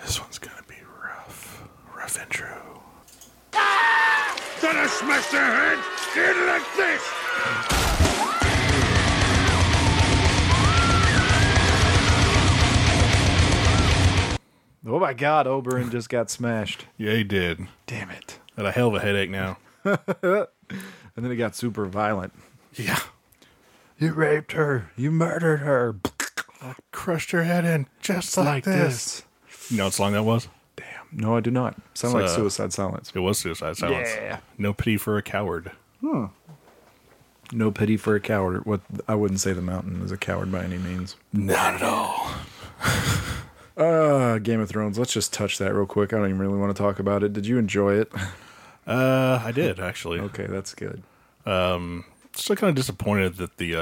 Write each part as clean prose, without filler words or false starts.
This one's gonna be rough. Rough intro. Gonna smash their head in like this! Oh my God, Oberyn just got smashed. Yeah, he did. Damn it. Got a hell of a headache now. And then he got super violent. Yeah. You raped her. You murdered her. Crushed her head in just like this. You know what song that was? Damn. No, I do not. Sound like So- Suicide Silence. It was Suicide Silence. Yeah. No Pity for a Coward. No pity for a coward. What I wouldn't say the mountain is a coward by any means. Not at all. Game of Thrones. Let's just touch that real quick. I don't even really want to talk about it. Did you enjoy it? I did, actually. Okay, that's good. Still kind of disappointed that the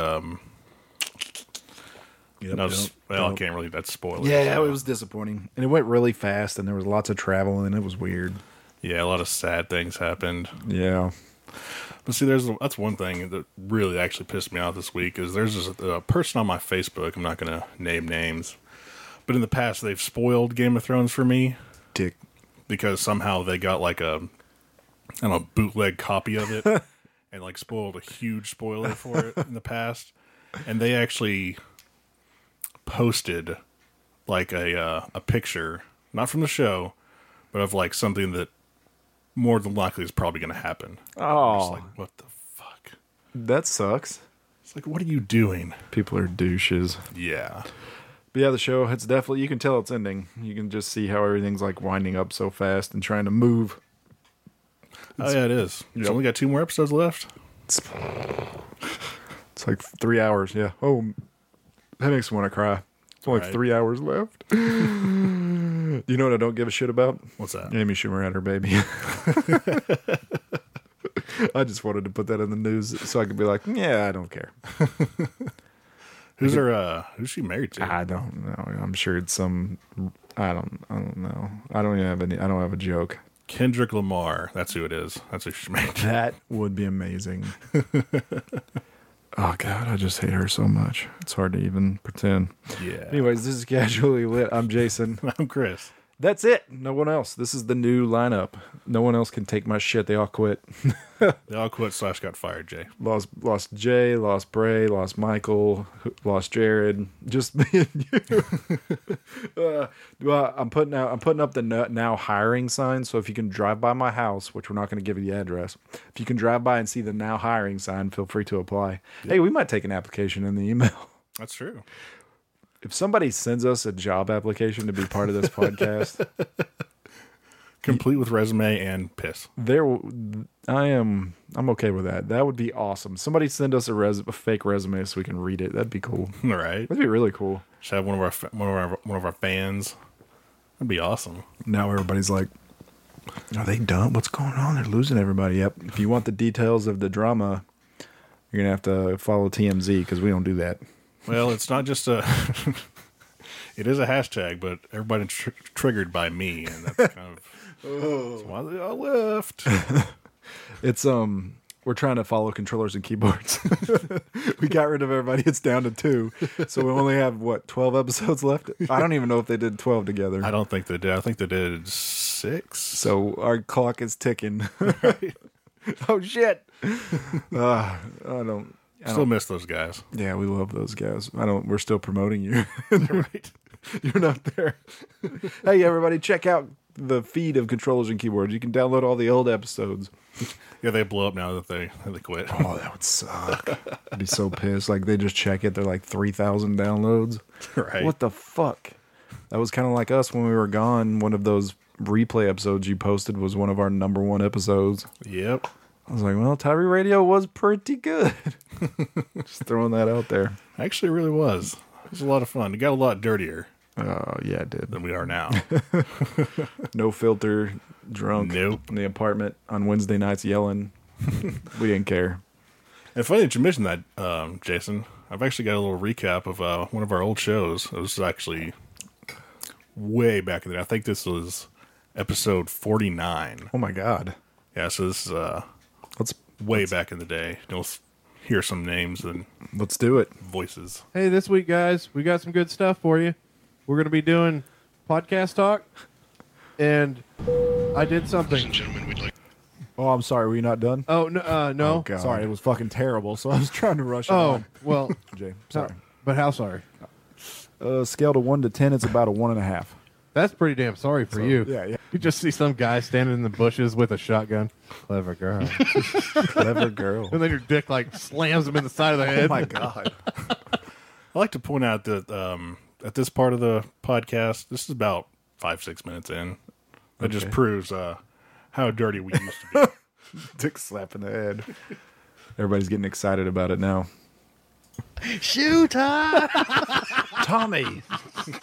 Yep, no, yep, well, I yep. can't really. That's spoiler. Yeah, it was disappointing, and it went really fast, and there was lots of travel, and it was weird. Yeah, a lot of sad things happened. Yeah. But see, that's one thing that really actually pissed me off this week is there's this person on my Facebook. I'm not going to name names, but in the past they've spoiled Game of Thrones for me Dick. because somehow they got like a I don't know bootleg copy of it and like spoiled a huge spoiler for it in the past, and they actually posted like a picture, not from the show, but of like something that more than likely is probably going to happen. I'm just Oh, like, what the fuck? that sucks. It's like, what are you doing? People are douches. Yeah. But yeah, the show, it's definitely, you can tell it's ending. You can just see how everything's like winding up so fast and trying to move. Oh, yeah, it is. It's Yep. only got 2 more episodes left. It's like 3 hours. Yeah. Oh, that makes me want to cry. It's only Right. 3 hours left. You know what I don't give a shit about? What's that? Amy Schumer had her baby. I just wanted to put that in the news so I could be like, yeah, I don't care. Who's she married to? I don't know. I'm sure it's some. I don't know. I don't even have any. I don't have a joke. Kendrick Lamar. That's who it is. That's who she's married to. That would be amazing. Oh God, I just hate her so much. It's hard to even pretend. Yeah. Anyways, this is Casually Lit. I'm Jason. I'm Chris. That's it. No one else. This is the new lineup. No one else can take my shit. They all quit. They all quit / got fired, Jay. Lost Jay, lost Bray, lost Michael, lost Jared. Just me and you. Well, I'm putting up the now hiring sign. So if you can drive by my house, which we're not going to give you the address, if you can drive by and see the now hiring sign, feel free to apply. Hey, we might take an application in the email. That's true. If somebody sends us a job application to be part of this podcast, Complete with resume and piss. I'm okay with that. That would be awesome. Somebody send us a fake resume so we can read it. That'd be cool. All right. That'd be really cool. Should have one of our fans. That'd be awesome. Now everybody's like, are they done? What's going on? They're losing everybody. Yep. If you want the details of the drama, you're going to have to follow TMZ because we don't do that. Well, it's not just a. It is a hashtag, but everybody triggered by me, and that's kind of that's why they all left. It's we're trying to follow controllers and keyboards. We got rid of everybody. It's down to 2. So we only have 12 episodes left. I don't even know if they did 12 together. I don't think they did. I think they did 6. So our clock is ticking. Oh shit. I don't Still miss those guys. Yeah, we love those guys. We're still promoting you. Right. You're not there. Hey, everybody, check out the feed of Controllers and Keyboards. You can download all the old episodes. Yeah, they blow up now that they quit. Oh, that would suck. I'd be so pissed. Like, they just check it. They're like 3,000 downloads. Right. What the fuck? That was kind of like us when we were gone. One of those replay episodes you posted was one of our number 1 episodes. Yep. I was like, well, Tyree Radio was pretty good. Just throwing that out there. Actually, it really was. It was a lot of fun. It got a lot dirtier Oh, yeah, it did. than we are now. No filter, drunk Nope. in the apartment on Wednesday nights yelling. We didn't care. And funny that you mentioned that, Jason. I've actually got a little recap of one of our old shows. It was actually way back in the day. I think this was episode 49. Oh, my God. Yeah, so this is Let's way back in the day. You'll hear some names and let's do it. voices. Hey, this week, guys, we got some good stuff for you. We're going to be doing podcast talk, and I did something. Oh, I'm sorry. Were you not done? Oh no, no. Oh, God. Sorry, it was fucking terrible. So I was trying to rush it Oh on. well, Jay, sorry. but how sorry? Scale to 1 to 10, it's about a 1.5. That's pretty damn sorry for you. Yeah. You just see some guy standing in the bushes with a shotgun. Clever girl. Clever girl. And then your dick like slams him in the side of the head. Oh my God. I like to point out that at this part of the podcast, this is about 5-6 minutes in. That just proves how dirty we used to be. Dick slap in the head. Everybody's getting excited about it now. Shoot! Tommy.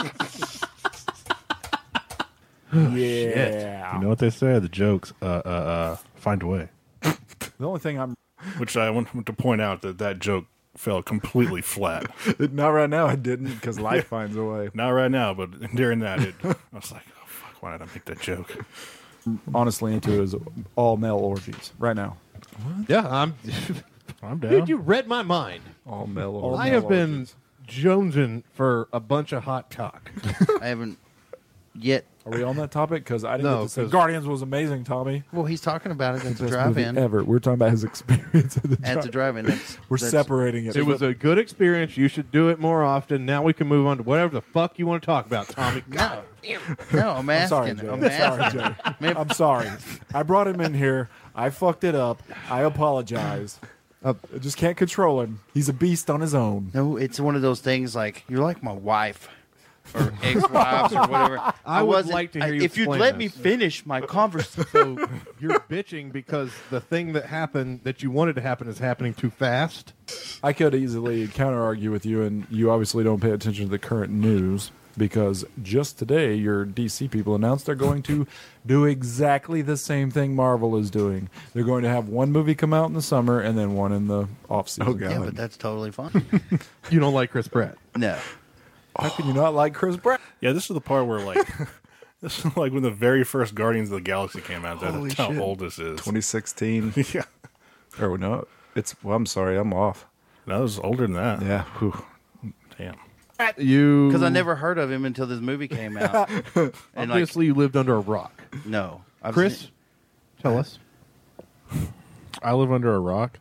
Yeah. You know what they say? The jokes find a way. The only thing I'm Which I want to point out that joke fell completely flat. not right now. I didn't because life finds a way. Not right now, but during that, I was like, oh, fuck, why did I make that joke? Honestly, into is all male orgies right now. Yeah, I'm down. Dude, you read my mind. All male orgies. I have been jonesing for a bunch of hot cock. I haven't yet. Are we on that topic? Because I didn't No, get to say 'cause- Guardians was amazing, Tommy. Well, he's talking about it at the Best movie drive-in. ever. We're talking about his experience at the At the drive-in. drive-in. We're separating it. It was a good experience. You should do it more often. Now we can move on to whatever the fuck you want to talk about, Tommy. No, no, I'm I'm sorry, asking. Jay. I'm I'm sorry, asking. Jay. Man, I'm sorry. I brought him in here. I fucked it up. I apologize. I just can't control him. He's a beast on his own. no, it's one of those things like you're like my wife or ex-wives or whatever. I would wasn't- like to hear you if you'd explain let this. me finish my conversation. So you're bitching because the thing that happened that you wanted to happen is happening too fast. I could easily counter argue with you, and you obviously don't pay attention to the current news because just today your DC people announced they're going to do exactly the same thing Marvel is doing. They're going to have one movie come out in the summer and then one in the off season. Yeah, but that's totally fine. You don't like Chris Pratt. No. How can you not like Chris Pratt? Yeah, this is the part where, like, this is like when the very first Guardians of the Galaxy came out. That's how old this is. 2016. Yeah. Or no, I'm sorry, I'm off. That was older than that. Yeah. Whew. Damn. You Because I never heard of him until this movie came out. And obviously you lived under a rock. no. I've Chris, seen- tell us. I live under a rock.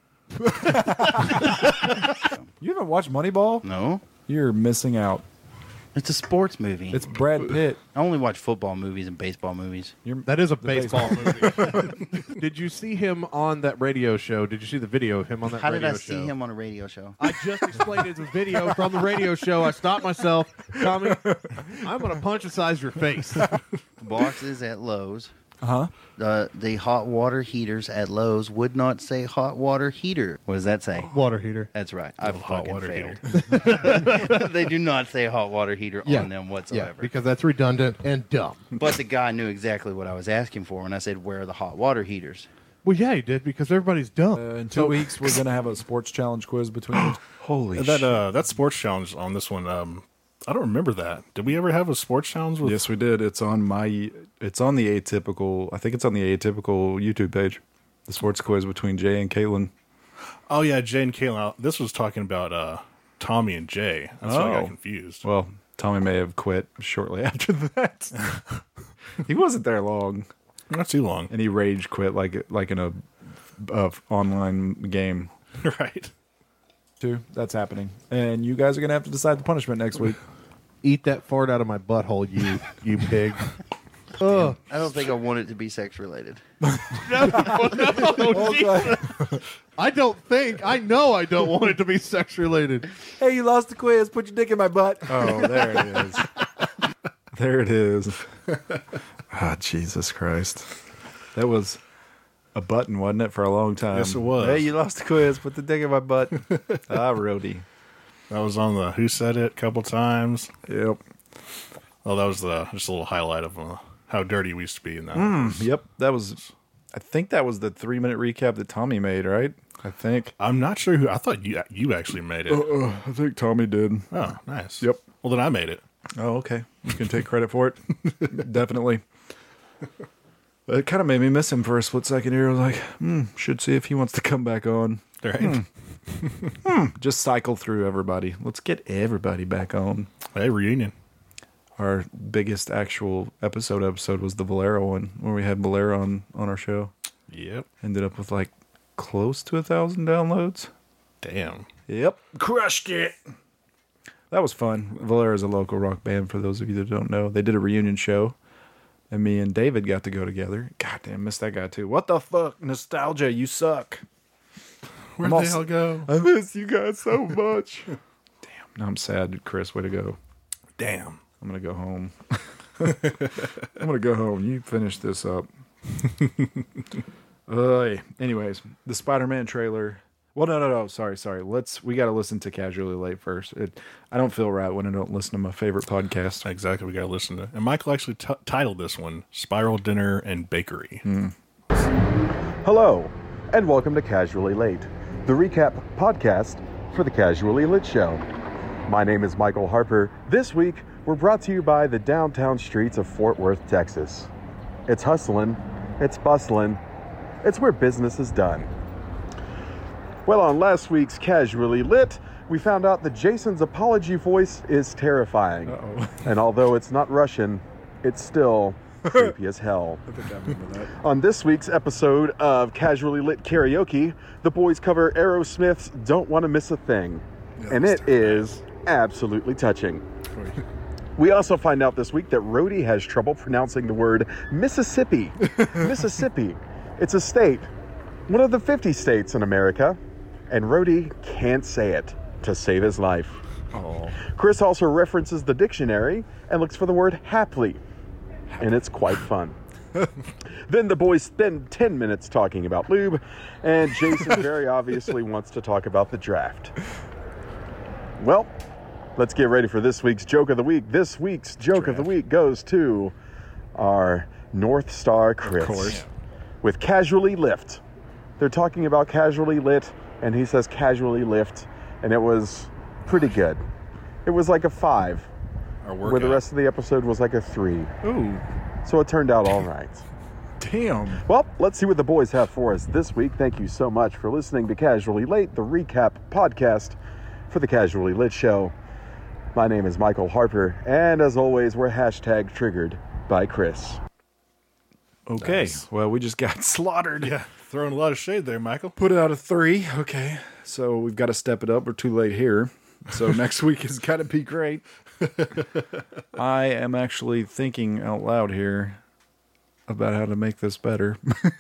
You haven't watched Moneyball? No. You're missing out. It's a sports movie. It's Brad Pitt. I only watch football movies and baseball movies. That is a baseball movie. Did you see him on that radio show? Did you see the video of him on that How radio did I show? see him on a radio show? I just explained it as a video from the radio show. I stopped myself. Tommy, I'm going to punch-size your face. Boxes at Lowe's. Uh-huh. The hot water heaters at Lowe's would not say hot water heater. What does that say? Water heater. That's right. I've hot fucking water failed. They do not say hot water heater on them Yeah, whatsoever. because that's redundant and dumb. But the guy knew exactly what I was asking for when I said, where are the hot water heaters? Well, yeah, he did because everybody's dumb. In 2 weeks, we're going to have a sports challenge quiz between us. Holy shit. That sports challenge on this one, I don't remember that. Did we ever have a sports challenge with? Yes, we did. It's on the Atypical, I think it's on the Atypical YouTube page. The sports quiz between Jay and Caitlin. Oh yeah, Jay and Caitlin. This was talking about Tommy and Jay. That's why I Oh. got confused. Well, Tommy may have quit shortly after that. He wasn't there long, Not too long, and he rage quit like in a online game right? too. That's happening, and you guys are gonna have to decide the punishment next week. Eat that fart out of my butthole, you pig. Ugh. I don't think I want it to be sex related. I don't think. I know I don't want it to be sex related. Hey, you lost the quiz. Put your dick in my butt. Oh, there it is. There it is. Ah, Jesus Christ. That was a button, wasn't it, for a long time? Yes, it was. Hey, you lost the quiz. Put the dick in my butt. Ah, Rody. That was on the Who Said It a couple times. Yep. Oh, that was just a little highlight of how dirty we used to be in that. Yep. That was, I think that was the 3-minute recap that Tommy made, right? I think. I'm not sure who. I thought you actually made it. I think Tommy did. Oh, nice. Yep. Well, then I made it. Oh, okay. You can take credit for it. Definitely. It kind of made me miss him for a split second here. I was like, should see if he wants to come back on. Right. Just cycle through everybody. Let's get everybody back on. Hey, reunion. Our biggest actual episode was the Valera one, where we had Valera on our show. Yep. Ended up with like close to 1,000 downloads. Damn. Yep. Crushed it. That was fun. Valera is a local rock band, for those of you that don't know. They did a reunion show, and me and David got to go together. Goddamn, missed that guy too. What the fuck? Nostalgia, you suck. Where'd the hell go? I miss you guys so much. Damn. Now I'm sad, Chris. Way to go. Damn. I'm going to go home. I'm going to go home. You finish this up. Anyways, the Spider-Man trailer. Well, no. Sorry. We got to listen to Casually Late first. I don't feel right when I don't listen to my favorite podcast. Exactly. We got to listen to. And Michael actually titled this one "Spiral Dinner and Bakery." Hello, and welcome to Casually Late, the recap podcast for the Casually Lit Show. My name is Michael Harper. This week, we're brought to you by the downtown streets of Fort Worth, Texas. It's hustling, it's bustling, it's where business is done. Well, on last week's Casually Lit, we found out that Jason's apology voice is terrifying. Uh-oh. And although it's not Russian, it's still creepy as hell. I think I remember that. On this week's episode of Casually Lit Karaoke, the boys cover Aerosmith's Don't Want to Miss a Thing. And it is absolutely touching. We also find out this week that Rhodey has trouble pronouncing the word Mississippi. Mississippi. It's a state, one of the 50 states in America, and Rhodey can't say it to save his life. Oh. Chris also references the dictionary and looks for the word happily, and it's quite fun. Then the boys spend 10 minutes talking about lube, and Jason very obviously wants to talk about the draft. Well, let's get ready for this week's Joke of the Week. This week's Joke of the Week goes to our North Star Chris. Of course. With Casually Lift. They're talking about Casually Lit, and he says Casually Lift, and it was pretty good. It was like a 5, where the rest of the episode was like a 3. Ooh. So it turned out all right. Damn. Well, let's see what the boys have for us this week. Thank you so much for listening to Casually Late, the recap podcast for the Casually Lit Show. My name is Michael Harper, and as always, we're hashtag triggered by Chris. Okay. Nice. Well, we just got slaughtered. Yeah, throwing a lot of shade there, Michael. Put it out of 3. Okay. So we've got to step it up. We're too late here. So next week is got to be great. I am actually thinking out loud here about how to make this better.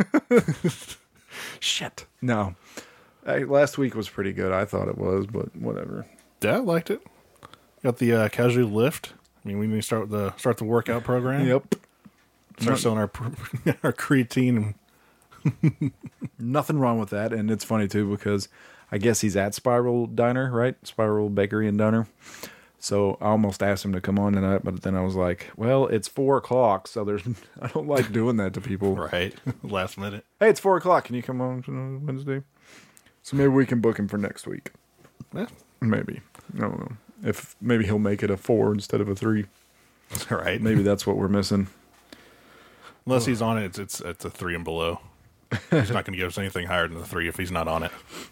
Shit. No. Last week was pretty good. I thought it was, but whatever. Yeah, I liked it. Got the Casually Lift. I mean, we need to start the workout program. Yep. Start selling our creatine. Nothing wrong with that. And it's funny, too, because I guess he's at Spiral Diner, right? Spiral Bakery and Diner. So I almost asked him to come on tonight, but then I was like, well, it's 4 o'clock, so I don't like doing that to people. Right. Last minute. Hey, it's 4 o'clock. Can you come on Wednesday? So maybe we can book him for next week. Yeah. Maybe. I don't know. If maybe he'll make it a 4 instead of a 3. Right. Maybe that's what we're missing. Unless he's on it, it's a 3 and below. He's not going to give us anything higher than the 3 if he's not on it.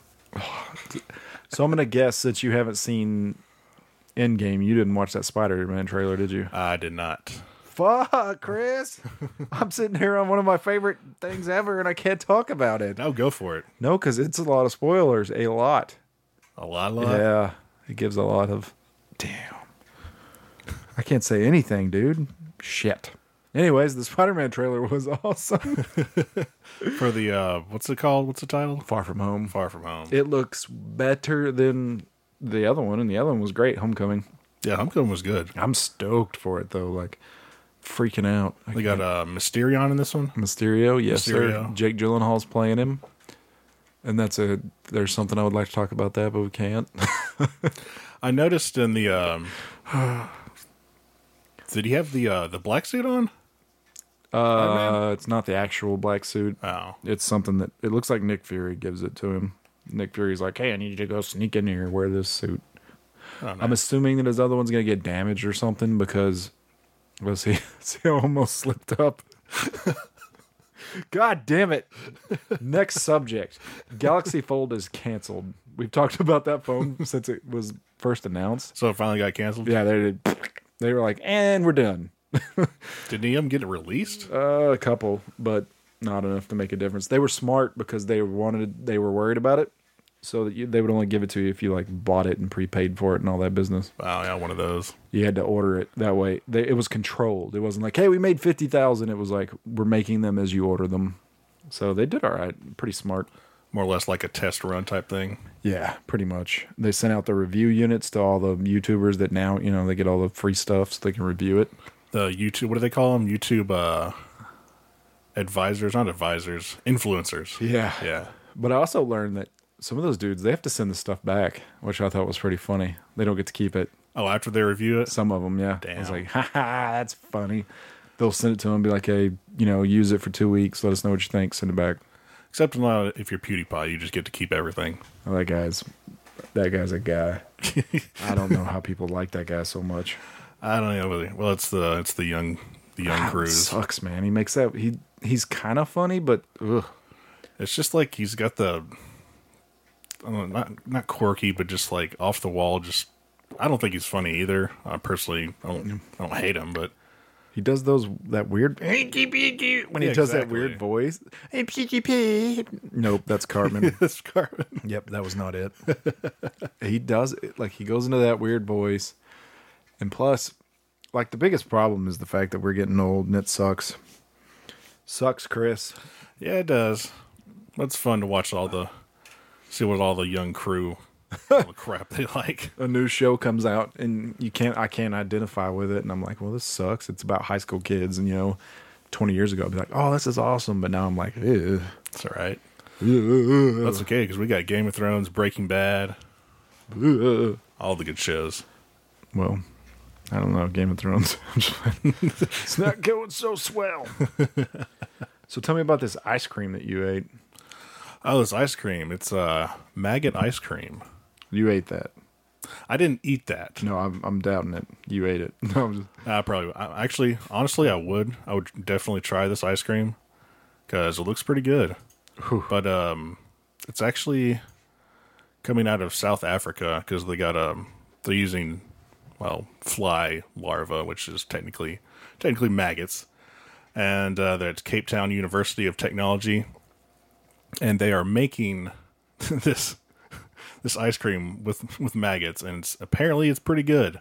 So I'm going to guess that you haven't seen Endgame. You didn't watch that Spider-Man trailer, did you? I did not. Fuck, Chris. I'm sitting here on one of my favorite things ever, and I can't talk about it. No, go for it. No, because it's a lot of spoilers. A lot. A lot. Yeah. It gives a lot of... Damn. I can't say anything, dude. Shit. Anyways, the Spider-Man trailer was awesome. For the, what's it called? What's the title? Far From Home. Far From Home. It looks better than the other one, and the other one was great, Homecoming. Yeah, Homecoming was good. I'm stoked for it, though. Like, freaking out. They got Mysterion in this one. Mysterio, yes, sir. Mysterio. Jake Gyllenhaal's playing him. And there's something I would like to talk about that, but we can't. I noticed in the, did he have the black suit on? It's not the actual black suit. Oh. It's something that, it looks like Nick Fury gives it to him. Nick Fury's like, hey, I need you to go sneak in here and wear this suit. I'm assuming that his other one's going to get damaged or something because, well, see, I almost slipped up. God damn it. Next subject. Galaxy Fold is canceled. We've talked about that phone since it was first announced. So it finally got canceled? Yeah, they did. They were like, and we're done. Did any of them get it released? A couple, but not enough to make a difference. They were smart because they were worried about it, so that they would only give it to you if you like bought it and prepaid for it and all that business. Wow, yeah, one of those. You had to order it that way. It was controlled. It wasn't like, hey, we made 50,000. It was like, we're making them as you order them. So they did all right. Pretty smart. More or less like a test run type thing. Yeah, pretty much. They sent out the review units to all the YouTubers that now, they get all the free stuff so they can review it. The YouTube, what do they call them? YouTube advisors, not advisors, influencers. Yeah. Yeah. But I also learned that some of those dudes, they have to send the stuff back, which I thought was pretty funny. They don't get to keep it. Oh, after they review it? Some of them, yeah. Damn. I was like, ha, that's funny. They'll send it to them and be like, hey, use it for 2 weeks. Let us know what you think. Send it back. Except now, if you're PewDiePie, you just get to keep everything. Well, that guy's a guy. I don't know how people like that guy so much. I don't know really. Well, it's the young It crews. sucks, man. He makes that he's kind of funny, but ugh. It's just like he's got the I don't know, not quirky, but just like off the wall. Just I don't think he's funny either. Personally, I don't hate him, but He does that weird when he does that weird voice. Nope, that's Cartman. it's Cartman. Yep, that was not it. He does it like he goes into that weird voice, and plus, like the biggest problem is the fact that we're getting old, and it sucks. Sucks, Chris. Yeah, it does. It's fun to watch see what all the young crew, all the crap they like. A new show comes out, and I can't identify with it, and I'm like, well, this sucks. It's about high school kids, and 20 years ago, I'd be like, oh, this is awesome, but now I'm like, ew. It's all right. That's okay because we got Game of Thrones, Breaking Bad, all the good shows. Well, I don't know, Game of Thrones. It's not going so swell. So tell me about this ice cream that you ate. Oh, this ice cream. It's maggot ice cream. You ate that. I didn't eat that. No, I'm doubting it. You ate it. No, Actually, honestly, I would definitely try this ice cream because it looks pretty good. Whew. But it's actually coming out of South Africa because they got they're using fly larvae, which is technically maggots, and that's Cape Town University of Technology, and they are making this ice cream with maggots, and apparently it's pretty good.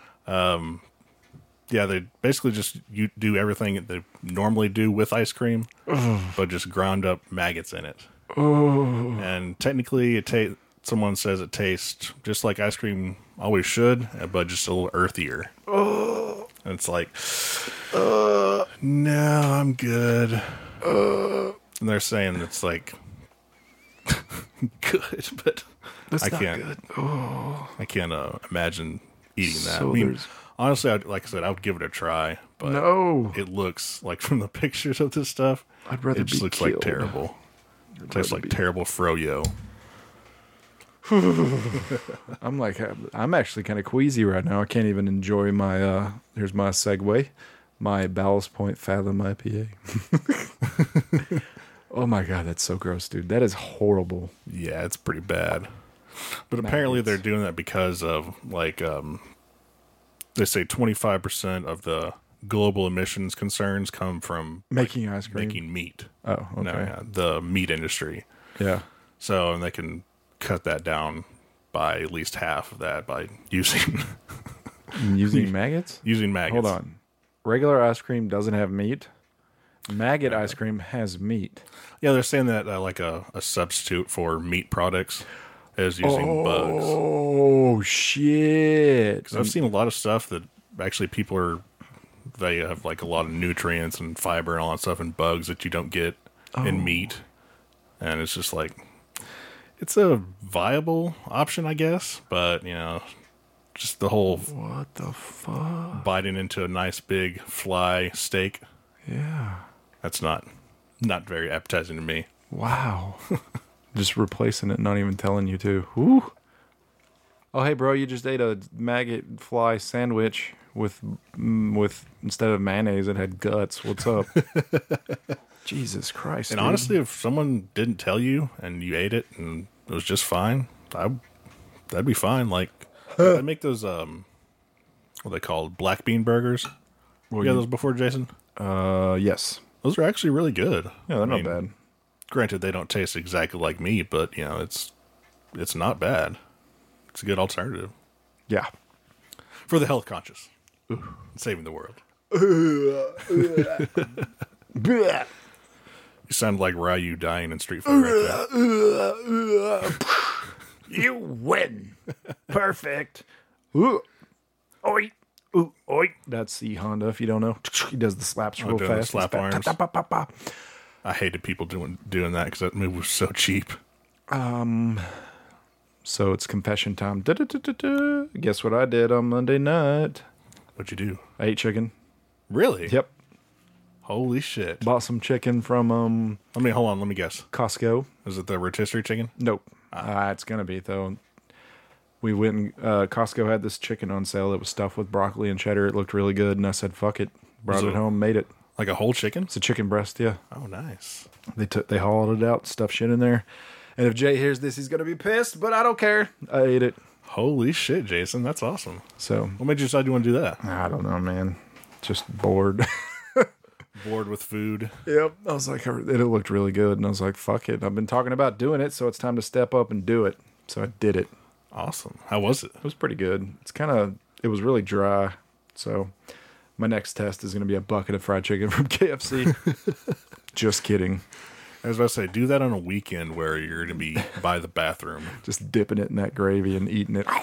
Yeah, they basically just do everything that they normally do with ice cream, but just ground up maggots in it. Oh. And technically, someone says it tastes just like ice cream always should, but just a little earthier. Oh. And it's like, no, I'm good. And they're saying it's like good, but That's I not can't. good. Oh. I can't imagine eating that. So I mean, there's- honestly, like I said, I would give it a try, but No. it looks like from the pictures of this stuff, I'd rather it just be looks killed. like terrible. It tastes rather like be- terrible froyo. I'm actually kind of queasy right now. I can't even enjoy my, here's my segue, my Ballast Point Fathom IPA. Oh my God, that's so gross, dude. That is horrible. Yeah, it's pretty bad. But apparently they're doing that because of they say 25% of the global emissions concerns come from Making ice cream. making meat. Oh, okay. No, yeah, the meat industry. Yeah. So and they can cut that down by at least half of that by using Using maggots? using maggots. Hold on. Regular ice cream doesn't have meat. Maggot ice cream has meat. Yeah, they're saying that like a substitute for meat products is using bugs. Oh, shit. 'Cause I've seen a lot of stuff that actually they have like a lot of nutrients and fiber and all that stuff and bugs that you don't get in meat. And it's just like, it's a viable option, I guess. But, just the whole What the fuck? biting into a nice big fly steak, Yeah. that's not very appetizing to me. Wow. Just replacing it, not even telling you to. Woo. Oh, hey, bro, you just ate a maggot fly sandwich with instead of mayonnaise, it had guts. What's up? Jesus Christ. And dude. honestly, if someone didn't tell you and you ate it and it was just fine, that'd be fine. Like, they make those what they called black bean burgers. Well, You had those before, Jason? Yes. Those are actually really good. Yeah, they're I not mean, bad. Granted, they don't taste exactly like meat, but it's not bad. It's a good alternative Yeah. for the health conscious. Saving the world. Blech. You sound like Ryu dying in Street Fighter right there. You win. Perfect. Ooh. Oi. Ooh, oi. That's the Honda, if you don't know. He does the slaps real doing the fast. slap It's arms. pa, pa, pa, pa, pa. I hated people doing that because that move was so cheap. So it's confession time. Da-da-da-da-da. Guess what I did on Monday night? What'd you do? I ate chicken. Really? Yep. Holy shit. Bought some chicken from Hold on, let me guess. Costco. Is it the rotisserie chicken? Nope. It's gonna be though. We went and Costco had this chicken on sale that was stuffed with broccoli and cheddar. It looked really good, and I said, "Fuck it." Brought it home, made it. Like a whole chicken? It's a chicken breast, yeah. Oh, nice. They hollowed it out, stuffed shit in there. And if Jay hears this, he's gonna be pissed, but I don't care. I ate it. Holy shit, Jason. That's awesome. So What made you decide you want to do that? I don't know, man. Just bored. Bored with food? Yep. I was like, it looked really good, and I was like, fuck it. I've been talking about doing it, so it's time to step up and do it. So I did it. Awesome. How was it? It was pretty good. It was really dry. So my next test is going to be a bucket of fried chicken from KFC. Just kidding. I was about to say, do that on a weekend where you're going to be by the bathroom. Just dipping it in that gravy and eating it.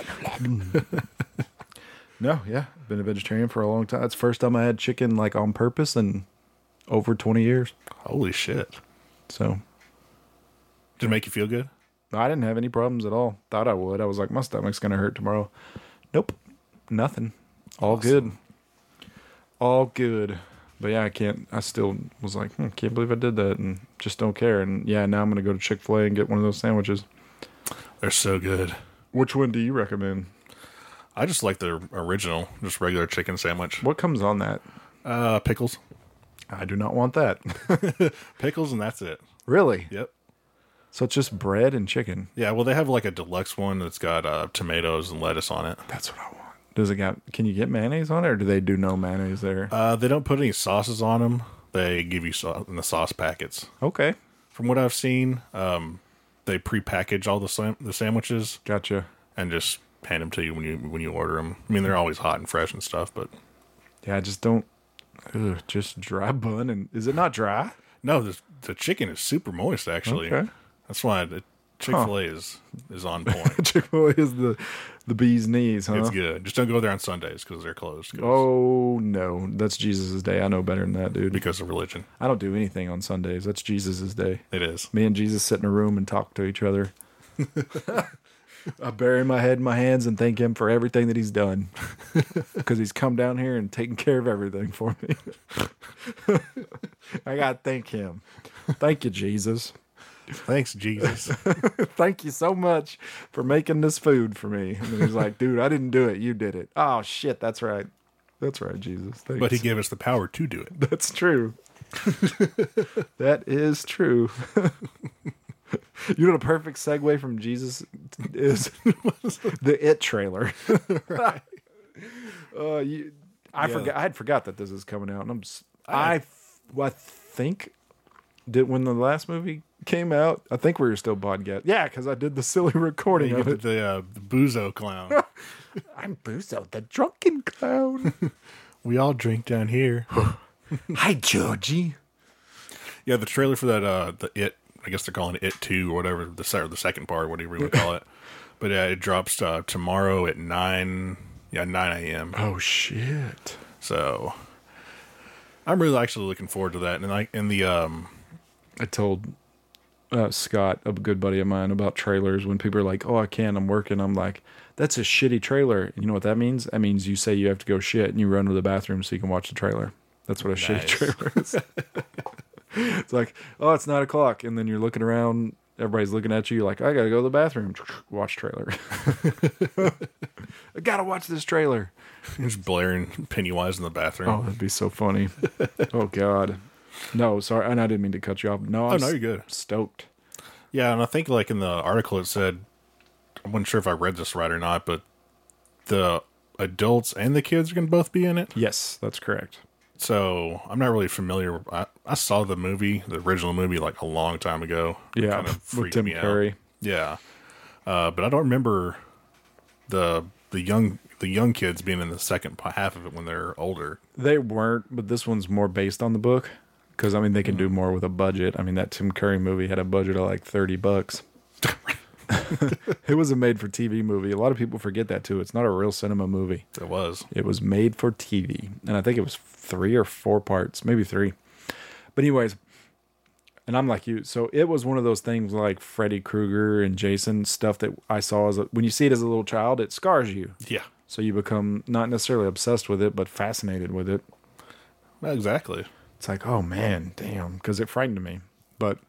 No, yeah. Been a vegetarian for a long time. It's the first time I had chicken like on purpose in over 20 years. Holy shit. So Did it make you feel good? I didn't have any problems at all. Thought I would. I was like, my stomach's going to hurt tomorrow. Nope. Nothing. All good. All good. But yeah, I still was like, can't believe I did that and just don't care. And yeah, now I'm going to go to Chick-fil-A and get one of those sandwiches. They're so good. Which one do you recommend? I just like the original, just regular chicken sandwich. What comes on that? Pickles. I do not want that. Pickles and that's it. Really? Yep. So it's just bread and chicken. Yeah, well, they have like a deluxe one that's got tomatoes and lettuce on it. That's what I want. Can you get mayonnaise on it, or do they do no mayonnaise there? They don't put any sauces on them. They give you in the sauce packets. Okay. From what I've seen, they pre-package all the sandwiches Gotcha. and just hand them to you when you order them. I mean, they're always hot and fresh and stuff, but Yeah, I just don't. Just dry bun. And is it not dry? no, the chicken is super moist. Actually, Okay. that's why the Chick-fil-A is on point. Chick-fil-A is the bee's knees, huh? It's good. Just don't go there on Sundays because they're closed. Oh, no. That's Jesus' day. I know better than that, dude. Because of religion. I don't do anything on Sundays. That's Jesus' day. It is. Me and Jesus sit in a room and talk to each other. I bury my head in my hands and thank him for everything that he's done. Because he's come down here and taken care of everything for me. I got to thank him. Thank you, Jesus. Thanks, Jesus. Thank you so much for making this food for me. And then he's like, dude, I didn't do it. You did it. Oh, shit. That's right. That's right, Jesus. Thanks. But he gave us the power to do it. That's true. That is true. You know, the perfect segue from Jesus is the It trailer. Right. I forgot that this is coming out, and I think when the last movie came out, I think we were still podcast. Yeah, because I did the silly recording You of get it. the Buzo clown. I'm Buzo, the drunken clown. We all drink down here. Hi, Georgie. Yeah, the trailer for that, the It, I guess they're calling it It 2 or whatever, the second part, whatever you want to call it. But yeah, it drops tomorrow at 9 a.m. Oh, shit. So I'm really actually looking forward to that. And I told Scott, a good buddy of mine, about trailers. When people are like, oh, I can't, I'm working. I'm like, that's a shitty trailer. And you know what that means? That means you say you have to go shit and you run to the bathroom so you can watch the trailer. That's what a shitty trailer is. It's like, oh, it's 9 o'clock. And then you're looking around. Everybody's looking at you. You're like, I got to go to the bathroom. Watch trailer. I got to watch this trailer. just blaring Pennywise in the bathroom. Oh, that'd be so funny. Oh, God. No, sorry. And I didn't mean to cut you off. No, I'm no, you're good. Stoked. Yeah, and I think like in the article it said, I wasn't sure if I read this right or not, but the adults and the kids are going to both be in it. Yes, that's correct. So I'm not really familiar. I saw the original movie, like a long time ago. Yeah, Kind of with freaked Tim me Curry. out. Yeah, but I don't remember the young kids being in the second half of it when they're older. They weren't, but this one's more based on the book because I mean they can do more with a budget. I mean that Tim Curry movie had a budget of like $30. It was a made-for-TV movie. A lot of people forget that too. It's not a real cinema movie. It was. It was made for TV, and I think it was 3 or 4 parts, maybe 3. But anyways, and I'm like you. So it was one of those things like Freddy Krueger and Jason stuff that I saw when you see it as a little child, it scars you. Yeah. So you become not necessarily obsessed with it, but fascinated with it. Exactly. It's like, oh man, damn, because it frightened me. But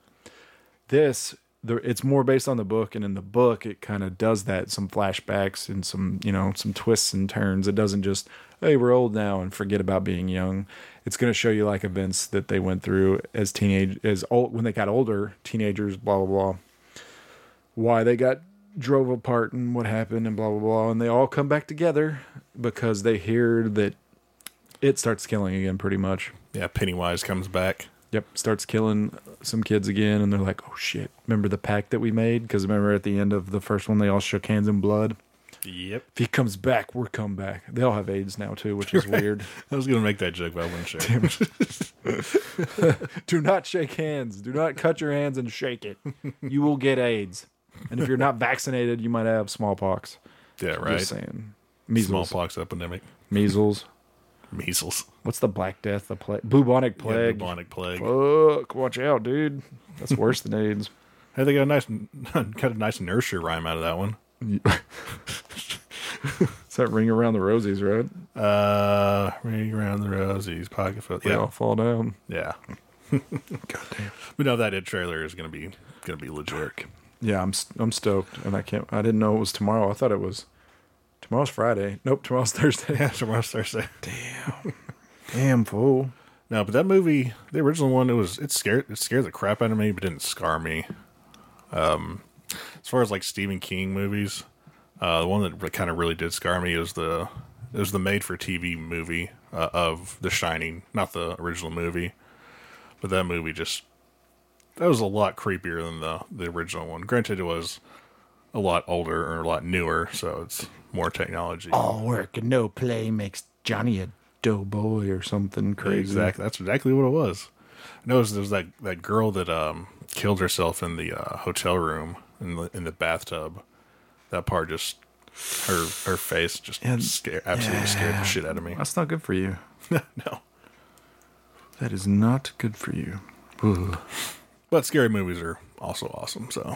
it's more based on the book, and in the book, it kind of does that, some flashbacks and some twists and turns. It doesn't just, hey, we're old now and forget about being young. It's going to show you like events that they went through when they got older, teenagers, blah, blah, blah. Why they got drove apart and what happened and blah, blah, blah. And they all come back together because they hear that it starts killing again pretty much. Yeah, Pennywise comes back. Yep, starts killing some kids again, and they're like, oh shit, remember the pact that we made? Because remember at the end of the first one, they all shook hands in blood? Yep. If he comes back, we're come back. They all have AIDS now too, which is weird. I was going to make that joke, but I wouldn't share it. Do not shake hands. Do not cut your hands and shake it. You will get AIDS. And if you're not vaccinated, you might have smallpox. Yeah, right. Just saying. Measles. Smallpox epidemic. Measles. Measles. What's the Black Death? The bubonic plague. Yeah, bubonic plague. Fuck, watch out, dude. That's worse than AIDS. Hey, they got a nice nursery rhyme out of that one. It's that ring around the rosies, right? Ring around the rosies, pocket foot. They all fall down. Yeah. Goddamn. We know that trailer is gonna be legit. Yeah, I'm stoked, and I didn't know it was tomorrow. I thought it was tomorrow's Friday. Nope, tomorrow's Thursday. Yeah, tomorrow's Thursday. Damn fool. No, but that movie, the original one, it scared the crap out of me, but didn't scar me. As far as like Stephen King movies, the one that kind of really did scar me was the made-for-TV movie of The Shining, not the original movie, but that movie that was a lot creepier than the original one. Granted, it was a lot older or a lot newer, so it's more technology. All work and no play makes Johnny a doughboy or something crazy. Exactly, that's exactly what it was. I know there was that girl that killed herself in the hotel room in the bathtub. That part just her face just scared the shit out of me. That's not good for you. No, That is not good for you. Ugh. but scary movies are also awesome. So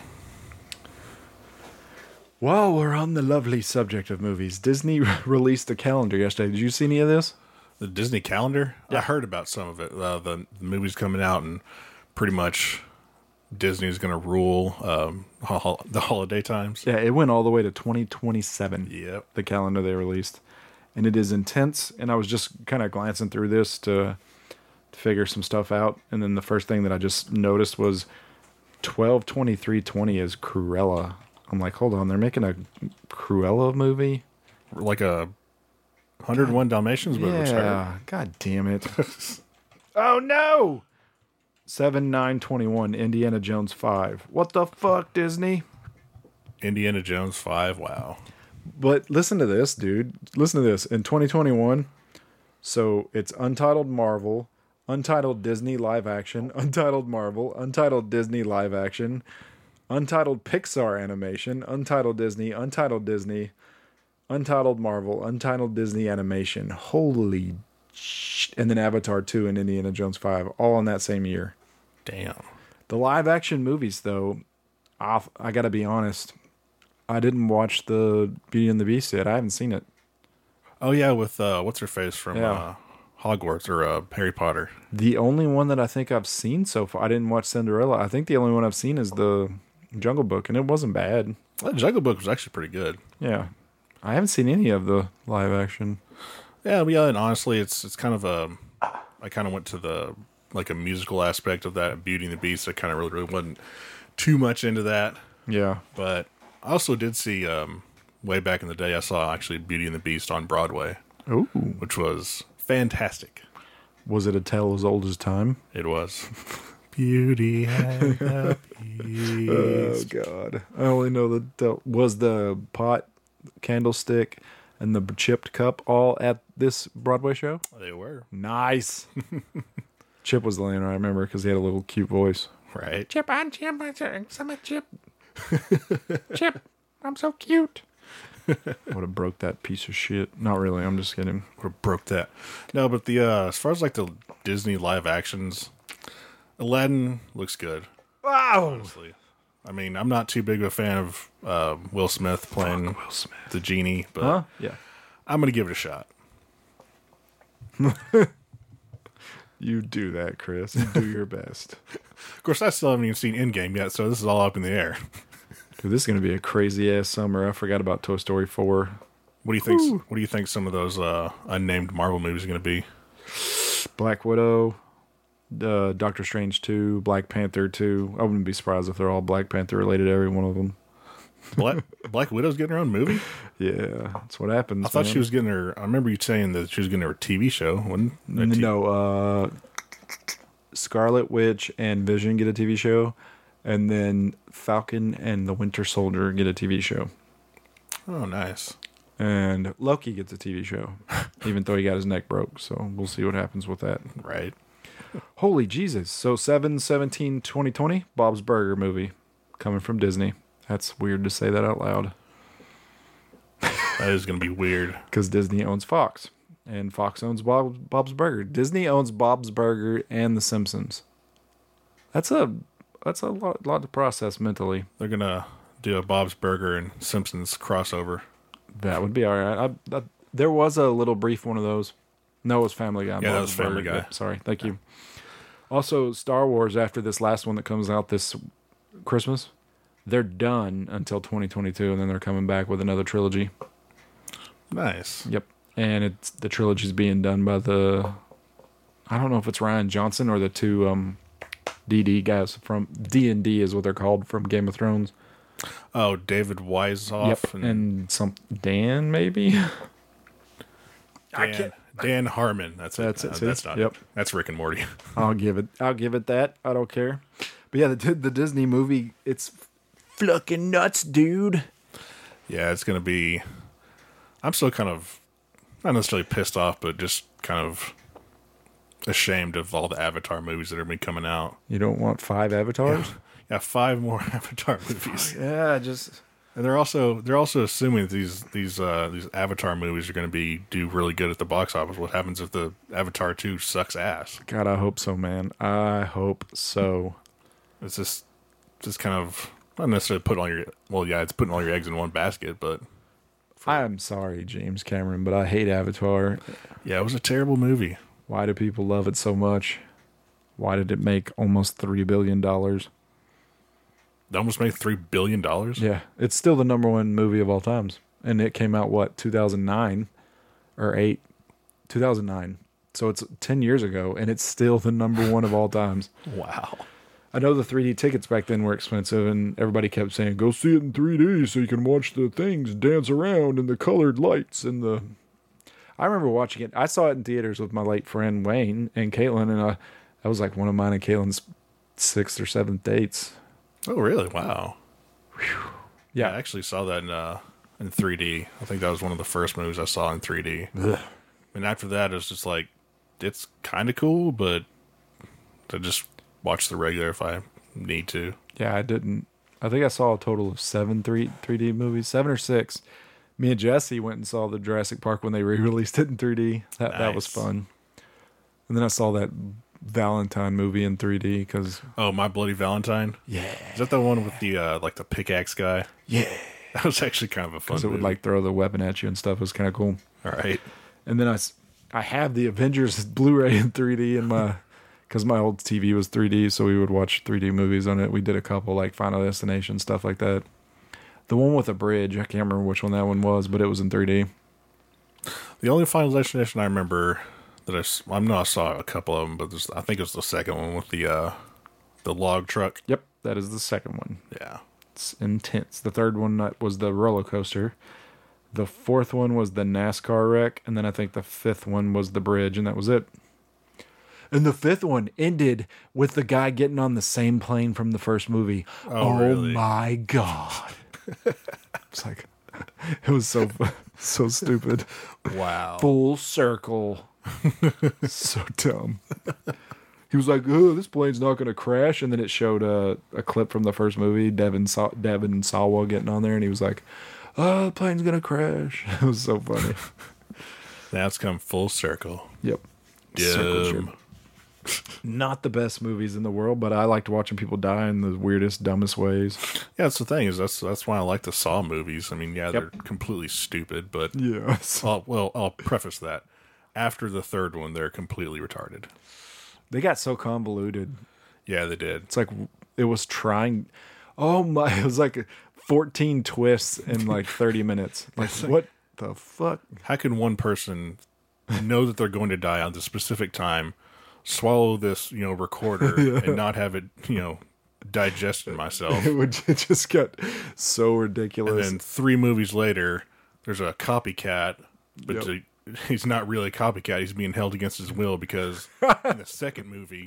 While we're on the lovely subject of movies, Disney released a calendar yesterday. Did you see any of this? the Disney calendar, I heard about some of it. The movies coming out, and pretty much Disney's going to rule the holiday times. Yeah, it went all the way to 2027. Yep. The calendar they released. And it is intense. And I was just kind of glancing through this to figure some stuff out. And then the first thing that I just noticed was 12/23/20 is Cruella. I'm like, hold on, they're making a Cruella movie? Like a 101 Dalmatians, but retired. Yeah, god damn it. Oh no! 7/9/21, Indiana Jones 5. What the fuck, Disney? Indiana Jones 5. Wow. But listen to this, dude. Listen to this. In 2021, so it's Untitled Marvel, Untitled Disney Live Action, Untitled Marvel, Untitled Disney Live Action, Untitled Pixar Animation, Untitled Disney, Untitled Disney, Untitled Marvel, Untitled Disney Animation. Holy shit. And then Avatar 2 and Indiana Jones 5, all in that same year. Damn. The live action movies, though, I gotta be honest, I didn't watch the Beauty and the Beast yet. I haven't seen it. Oh yeah, with what's her face from Yeah. Hogwarts or Harry Potter. The only one that I think I've seen so far, I didn't watch Cinderella. I think the only one I've seen is the Jungle Book, and it wasn't bad. Well, Jungle Book was actually pretty good. Yeah. I haven't seen any of the live action. Yeah, and honestly, it's kind of I kind of went to the like a musical aspect of that Beauty and the Beast. I kind of really wasn't too much into that, Yeah. but I also did see way back in the day, I saw actually Beauty and the Beast on Broadway, Ooh. which was fantastic. Was it a tale as old as time? It was. Beauty and the Beast. God. I only know was the pot, candlestick, and the chipped cup all at this Broadway show? They were. Nice. Chip was the landlord, I remember, because he had a little cute voice. Right. Chip, I'm Chip. I'm a Chip. Chip, I'm so cute. Would have broke that piece of shit. Not really. I'm just kidding. Or broke that. No, but the as far as like the Disney live actions, Aladdin looks good. Wow. Honestly, I mean, I'm not too big of a fan of Will Smith playing Will Smith. the genie, but Huh? Yeah. I'm gonna give it a shot. You do that, Chris. You do your best. Of course, I still haven't even seen Endgame yet, so this is all up in the air. Dude, this is going to be a crazy ass summer. I forgot about Toy Story 4. What do you think? What do you think some of those unnamed Marvel movies are going to be? Black Widow, Doctor Strange 2, Black Panther 2. I wouldn't be surprised if they're all Black Panther related, every one of them. Black Widow's getting her own movie? Yeah, that's what happens. I thought man. she was getting her. I remember you saying that she was getting her TV show. When No, Scarlet Witch and Vision get a TV show, and then Falcon and the Winter Soldier get a TV show. Oh, nice. And Loki gets a TV show, even though he got his neck broke. So we'll see what happens with that. Right. Holy Jesus. So 7/17/2020, Bob's Burger movie coming from Disney. That's weird to say that out loud. That is going to be weird. Because Disney owns Fox. And Fox owns Bob's Burger. Disney owns Bob's Burger and The Simpsons. That's a lot to process mentally. They're going to do a Bob's Burger and Simpsons crossover. That would be all right. There was a little brief one of those. No, it was Family Guy. Yeah, that Bob's was Family Burger. Guy. Yep, sorry. Thank you. Also, Star Wars, after this last one that comes out this Christmas, they're done until 2022, and then they're coming back with another trilogy. Nice. Yep. And the trilogy's being done by I don't know if it's Ryan Johnson or the two DD guys from D&D is what they're called, from Game of Thrones. Oh, David Wiseoff. Yep. And some Dan maybe. Dan Harmon. That's it. see? That's not. Yep. It. That's Rick and Morty. I'll give it that. I don't care. But yeah, the Disney movie, it's fucking nuts, dude. Yeah, it's going to be. I'm still kind of not necessarily pissed off, but just kind of ashamed of all the Avatar movies that are been coming out. You don't want 5 avatars? Yeah, 5 more Avatar movies. Yeah, just. And they're also assuming that these Avatar movies are going to do really good at the box office. What happens if the Avatar 2 sucks ass? God, I hope so, man. I hope so. It's just kind of not necessarily it's putting all your eggs in one basket, but I'm sorry, James Cameron, but I hate Avatar. yeah, it was a terrible movie. Why do people love it so much? Why did it make almost $3 billion? They almost made $3 billion. Yeah, it's still the number 1 movie of all times. And it came out, 2009 or 8? 2009. So it's 10 years ago, and it's still the number 1 of all times. Wow. I know the 3D tickets back then were expensive, and everybody kept saying, go see it in 3D so you can watch the things dance around and the colored lights and the... I remember watching it. I saw it in theaters with my late friend Wayne and Caitlin, and that was like one of mine and Caitlin's 6th or 7th dates. Oh, really? Wow. Yeah. I actually saw that in 3D. I think that was one of the first movies I saw in 3D. Ugh. And after that, it was just like, it's kind of cool, but to just watch the regular if I need to. Yeah, I didn't. I think I saw a total of 7 3D movies, 7 or 6. Me and Jesse went and saw the Jurassic Park when they re-released it in 3D. That was Nice. fun. And then I saw that Valentine movie in 3D because Oh, My Bloody Valentine? yeah, Is that the one with the like the pickaxe guy? yeah, That was actually kind of a fun because it would movie. like throw the weapon at you and stuff. It was kind of cool. All right. And then I have the Avengers Blu-ray in 3D in my because my old TV was 3D, so we would watch 3D movies on it. We did a couple like Final Destination stuff like that. The one with a bridge, I can't remember which one that one was, but it was in 3D. The only Final Destination I remember that I know I saw a couple of them, but I think it was the second one with the log truck. Yep, that is the second one. Yeah. It's intense. The third one was the roller coaster, The fourth one was the NASCAR wreck, and then I think the fifth one was the bridge, and that was it. And the fifth one ended with the guy getting on the same plane from the first movie. Oh, really? My God. It's like, it was so stupid. Wow. Full circle. So dumb. He was like, "Oh, this plane's not going to crash," and then it showed a clip from the first movie, Devin Sawa getting on there, and he was like, "Oh, the plane's going to crash." It was so funny. Now it's come full circle. Yep. Circle jerk. Not the best movies in the world, but I liked watching people die in the weirdest, dumbest ways. Yeah, that's the thing. That's why I like the Saw movies. I mean, yeah, they're completely stupid, but Yeah. I'll preface that. After the third one, they're completely retarded. They got so convoluted. Yeah, they did. It's like it was trying. Oh my! It was like 14 twists in like 30 minutes. Like what the fuck? How can one person know that they're going to die on this specific time, swallow this, recorder, and not have it, digest in myself? It just got so And ridiculous. then 3 movies later, there's a copycat, but he's not really a copycat. He's being held against his will because in the second movie,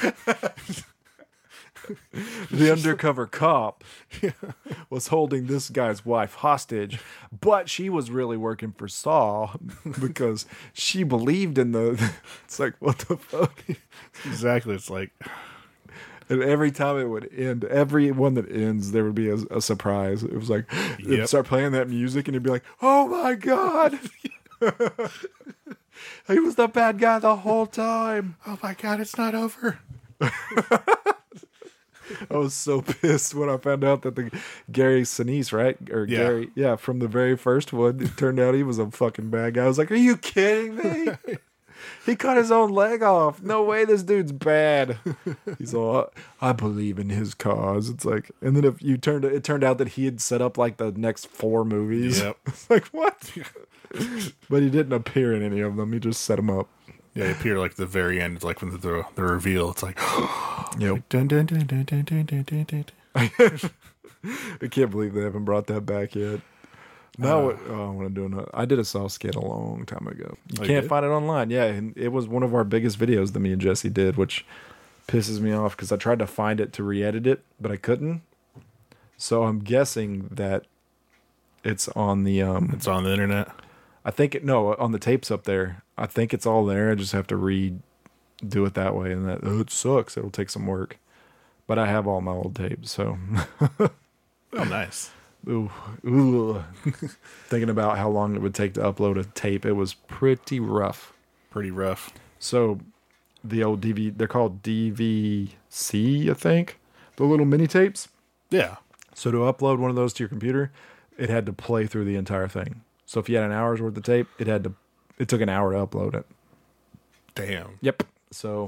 The undercover cop was holding this guy's wife hostage, but she was really working for Saw because she believed in the. It's like, what the fuck? exactly, it's like, And every time it would end, every one that ends, there would be a surprise. It was like, it'd start playing that music, and it'd be like, oh my God. He was the bad guy the whole time. oh my God, it's not over. I was so pissed when I found out that the Gary Sinise, right? Or Yeah. Gary, yeah, from the very first one, it turned out he was a fucking bad guy. I was like, are you kidding me? He cut his own leg off. No way this dude's bad. He's all, I believe in his cause. It's like, and then it turned out that he had set up like the next 4 movies. Yep. It's like, what? But he didn't appear in any of them. He just set them up. Yeah, he appeared like the very end, like when the reveal. It's like, Yep. dun, dun, dun, dun, dun, dun, dun, dun, dun. I can't believe they haven't brought that back yet. Now, I want to do another. I did a Saw skit a long time ago. You Oh, you can't did? find it online. Yeah, and it was one of our biggest videos that me and Jesse did, which pisses me off because I tried to find it to re-edit it, but I couldn't. So I'm guessing that it's on the. It's on the internet. I think on the tapes up there. I think it's all there. I just have to redo it that way, and it sucks. It'll take some work, but I have all my old tapes, so. Oh, nice. Ooh. Thinking about how long it would take to upload a tape, it was pretty rough. Pretty rough. So the old DV, they're called DVC, I think, the little mini tapes. Yeah. So to upload one of those to your computer, it had to play through the entire thing. So if you had an hour's worth of tape, it took an hour to upload it. Damn. Yep. So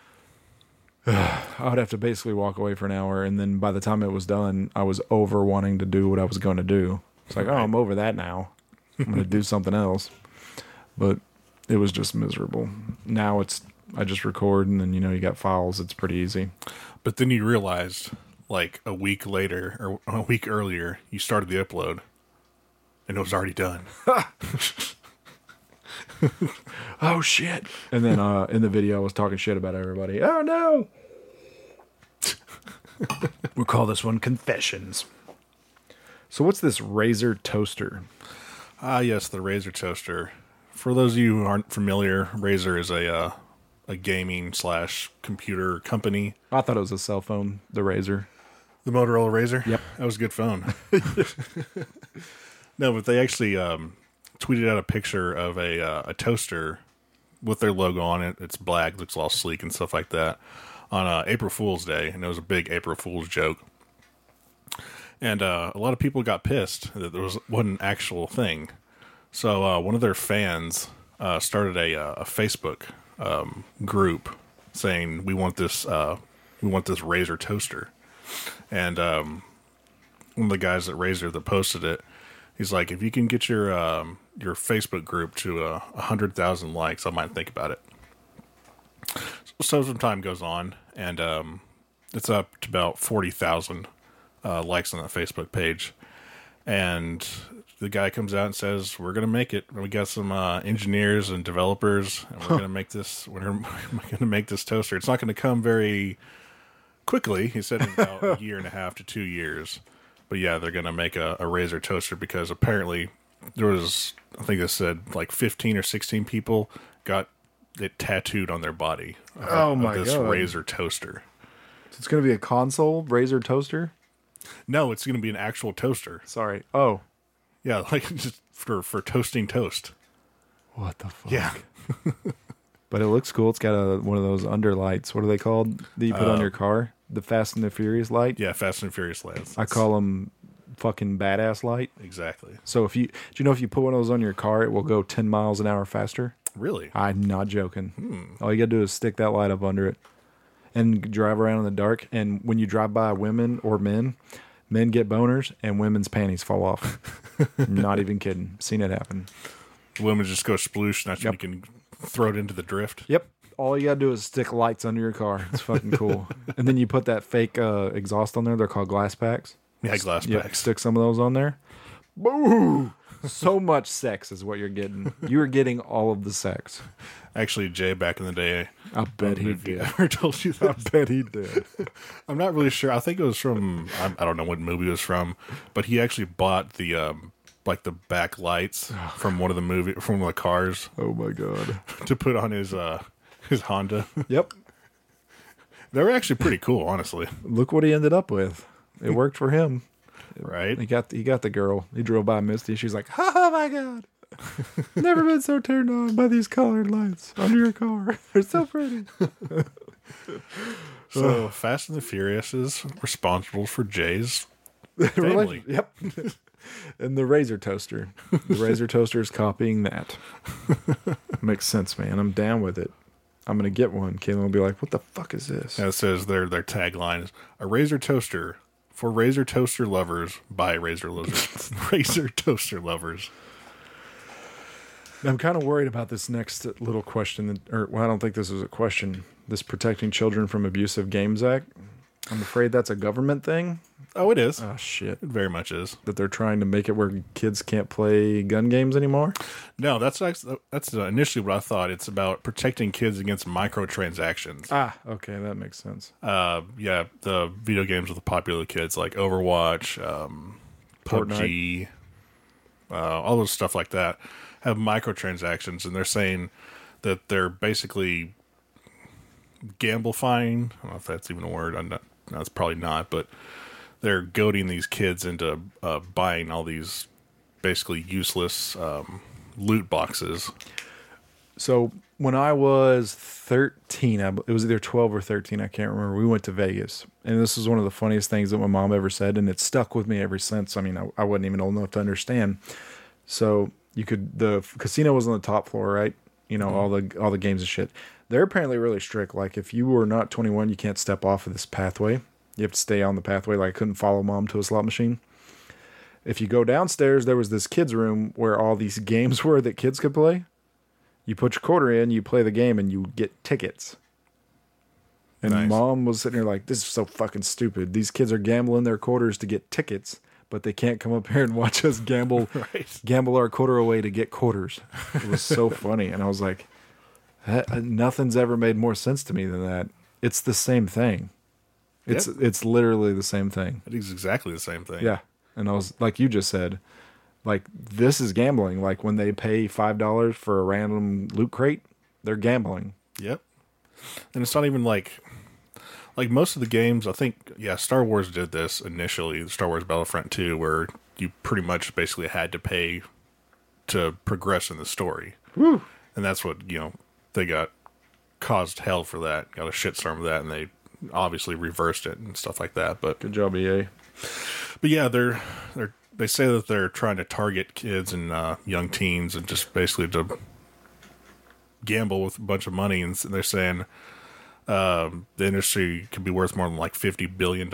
I would have to basically walk away for an hour, and then by the time it was done, I was over wanting to do what I was going to do. It's like, oh, I'm over that now. I'm going to do something else. But it was just miserable. Now I just record, and then, you got files. It's pretty easy. But then you realized, like a week later or a week earlier, you started the upload, and it was already done. Oh, shit. And then in the video, I was talking shit about everybody. Oh, no. We'll call this one Confessions. So what's this Razer toaster? Ah, yes, the Razer toaster. For those of you who aren't familiar, Razer is a gaming / computer company. I thought it was a cell phone, the Razer. The Motorola Razer? Yep. That was a good phone. No, but they actually tweeted out a picture of a toaster with their logo on it. It's black, looks all sleek and stuff like that, on April Fool's Day, and it was a big April Fool's joke. And a lot of people got pissed that there wasn't an actual thing. So one of their fans started a Facebook group saying, we want this Razer toaster. And one of the guys at Razer that posted it, he's like, if you can get your Facebook group to 100,000 likes, I might think about it. So some time goes on, and it's up to about 40,000 likes on that Facebook page. And the guy comes out and says, "We're gonna make it. We got some engineers and developers, and we're gonna make this. We're gonna make this toaster. It's not gonna come very quickly." He said in about a year and a half to 2 years. But yeah, they're gonna make a Razer toaster because apparently there was, I think they said like 15 or 16 people got it tattooed on their body. Oh my this God. Razer toaster. So it's going to be a console Razer toaster? No, it's gonna be an actual toaster. Sorry. Oh. Yeah, like just for toasting toast. What the fuck? Yeah. But it looks cool. It's got one of those underlights. What are they called that you put on your car? The Fast and the Furious light? Yeah, Fast and Furious lights. I call them fucking badass light. Exactly. So do you know if you put one of those on your car, it will go 10 miles an hour faster? Really? I'm not joking. All you gotta do is stick that light up under it and drive around in the dark. And when you drive by women or men get boners and women's panties fall off. Not even kidding. Seen it happen. Women just go sploosh, and that's when Yep. you can throw it into the drift. Yep. All you gotta do is stick lights under your car. It's fucking cool. And then you put that fake exhaust on there. They're called glass packs. Yeah, glass Yep. packs. Stick some of those on there. Boo! So much sex is what you're getting. You're getting all of the sex. Actually, Jay, back in the day, I bet he if he did. ever told you I that. bet he did. I'm not really sure. I think it was from, I don't know what movie it was from, but he actually bought the like the back lights from one of the cars Oh my god. to put on his Honda. Yep. They were actually pretty cool, honestly. Look what he ended up with. It worked for him. Right? He got the girl. He drove by Misty. She's like, oh my god. Never been so turned on by these colored lights under your car. They're so pretty. So Fast and the Furious is responsible for Jay's family. Yep. And the Razer toaster. The Razer toaster is copying that. Makes sense, man. I'm down with it. I'm gonna get one. Caitlin will be like, "What the fuck is this?" And it says their tagline is a Razer toaster for Razer toaster lovers by Razer toaster lovers. I'm kind of worried about this next little question. I don't think this is a question. This Protecting Children from Abusive Games Act. I'm afraid that's a government thing. Oh, it is. Oh shit! It very much is. That they're trying to make it where kids can't play gun games anymore. No, that's initially what I thought. It's about protecting kids against microtransactions. Ah, okay, that makes sense. Yeah, the video games with the popular kids like Overwatch, PUBG, all those stuff like that have microtransactions, and they're saying that they're basically gamblifying. I don't know if that's even a word. No, it's probably not, but they're goading these kids into buying all these basically useless loot boxes. So when I was 13, it was either 12 or 13, I can't remember. We went to Vegas, and this was one of the funniest things that my mom ever said, and it's stuck with me ever since. I mean, I wasn't even old enough to understand. So the casino was on the top floor, right? You know, all the games and shit. They're apparently really strict. Like, if you were not 21, you can't step off of this pathway. You have to stay on the pathway. Like, I couldn't follow mom to a slot machine. If you go downstairs, there was this kids' room where all these games were that kids could play. You put your quarter in, you play the game, and you get tickets. And Nice. Mom was sitting there like, this is so fucking stupid. These kids are gambling their quarters to get tickets, but they can't come up here and watch us gamble Right. gamble our quarter away to get quarters. It was so funny. And I was like, nothing's ever made more sense to me than that. It's the same thing. It's literally the same thing. It is exactly the same thing. Yeah. And I was like you just said, like, this is gambling. Like when they pay $5 for a random loot crate, they're gambling. Yep. And it's not even like most of the games, I think, yeah, Star Wars did this initially, Star Wars Battlefront 2, where you pretty much basically had to pay to progress in the story. Woo. And that's what, they got caused hell for that, got a shitstorm of that, and they obviously reversed it and stuff like that. But Good job, EA. But yeah, they say that they're trying to target kids and young teens and just basically to gamble with a bunch of money. And they're saying the industry could be worth more than like $50 billion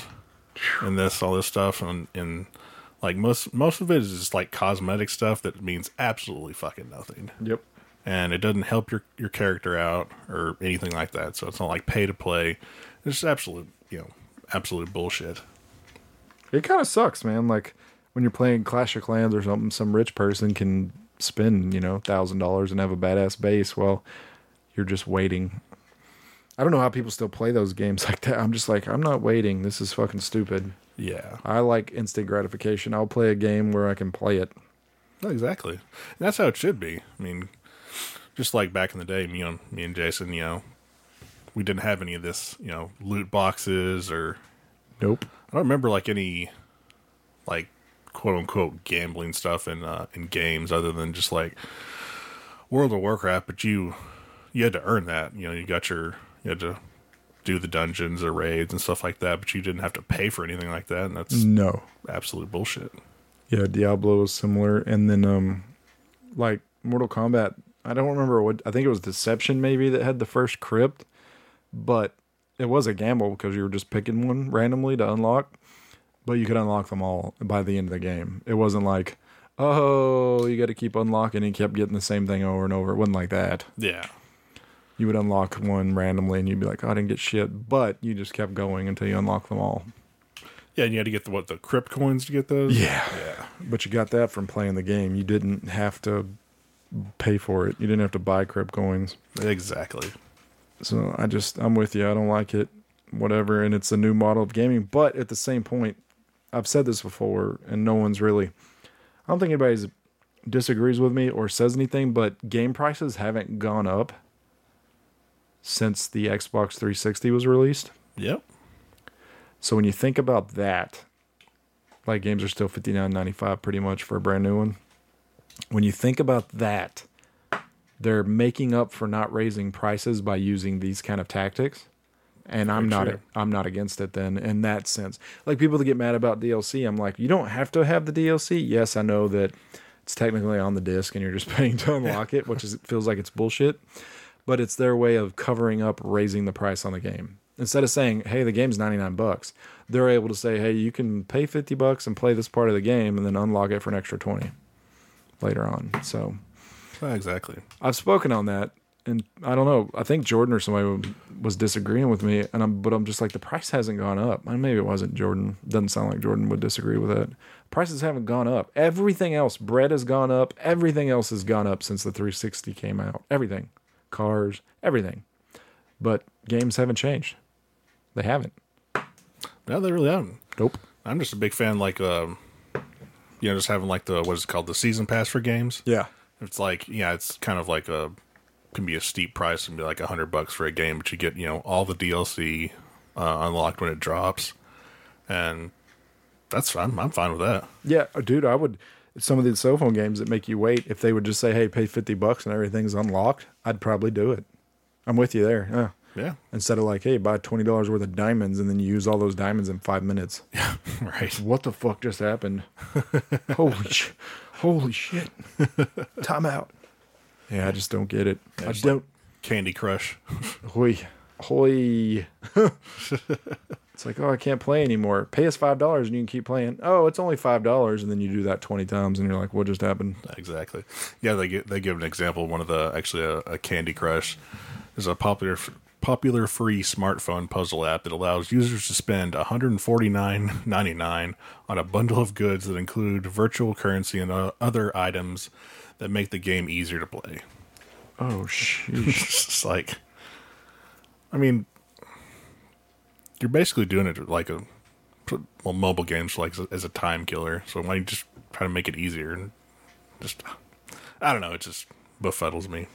in all this stuff. And like most of it is just like cosmetic stuff that means absolutely fucking nothing. Yep. And it doesn't help your character out or anything like that. So it's not like pay to play. It's just absolute bullshit. It kind of sucks, man. Like when you're playing Clash of Clans or something, some rich person can spend, $1,000 and have a badass base. Well, you're just waiting. I don't know how people still play those games like that. I'm just like, I'm not waiting. This is fucking stupid. Yeah. I like instant gratification. I'll play a game where I can play it. No, exactly. And that's how it should be. I mean, just like back in the day, me and Jason, we didn't have any of this, loot boxes or... Nope. I don't remember like any, like, quote unquote gambling stuff in games other than just like World of Warcraft. But you had to earn that. You had to do the dungeons or raids and stuff like that. But you didn't have to pay for anything like that, and that's No. absolute bullshit. Yeah, Diablo was similar, and then like Mortal Kombat. I don't remember what. I think it was Deception maybe that had the first crypt, but it was a gamble because you were just picking one randomly to unlock, but you could unlock them all by the end of the game. It wasn't like, oh, you got to keep unlocking and kept getting the same thing over and over. It wasn't like that. Yeah. You would unlock one randomly and you'd be like, oh, I didn't get shit, but you just kept going until you unlocked them all. Yeah, and you had to get the crypt coins to get those? Yeah. But you got that from playing the game. You didn't have to pay for it. You didn't have to buy crypt coins. Exactly. So I'm with you. I don't like it, whatever. And it's a new model of gaming. But at the same point, I've said this before, and no one's really, I don't think anybody disagrees with me or says anything, but game prices haven't gone up since the Xbox 360 was released. Yep. So when you think about that, like games are still $59.95 pretty much for a brand new one. When you think about that, they're making up for not raising prices by using these kind of tactics. And I'm not against it then in that sense. Like people that get mad about DLC, I'm like, you don't have to have the DLC. Yes, I know that it's technically on the disc and you're just paying to unlock it, which feels like it's bullshit. But it's their way of covering up raising the price on the game. Instead of saying, hey, the game's $99, they're able to say, hey, you can pay $50 and play this part of the game and then unlock it for an extra $20 later on. So Exactly. I've spoken on that, and I don't know. I think Jordan or somebody was disagreeing with me, but I'm just like, the price hasn't gone up. And maybe it wasn't Jordan. Doesn't sound like Jordan would disagree with that. Prices haven't gone up. Everything else, bread has gone up. Everything else has gone up since the 360 came out. Everything. Cars, everything. But games haven't changed. They haven't. No, they really haven't. Nope. I'm just a big fan, like, just having like what is it called, the season pass for games. Yeah. It's like, it's kind of like can be a steep price and be like $100 for a game, but you get, all the DLC unlocked when it drops. And that's fine. I'm fine with that. Yeah, dude, I would. Some of these cell phone games that make you wait, if they would just say, hey, pay $50 and everything's unlocked, I'd probably do it. I'm with you there. Yeah. Yeah. Instead of like, hey, buy $20 worth of diamonds and then you use all those diamonds in 5 minutes. Yeah. Right. What the fuck just happened? Holy shit. Time out. Yeah, I just don't get it. Yeah, I don't. like Candy Crush. Hoi. It's like, oh, I can't play anymore. Pay us $5 and you can keep playing. Oh, it's only $5, and then you do that 20 times, and you're like, what just happened? Exactly. Yeah, they give an example. One of a Candy Crush is a popular free smartphone puzzle app that allows users to spend $149.99 on a bundle of goods that include virtual currency and other items that make the game easier to play. Oh, sheesh. It's like, I mean, you're basically doing it like mobile games like as a time killer. So why don't you just try to make it easier and just, I don't know, it just befuddles me.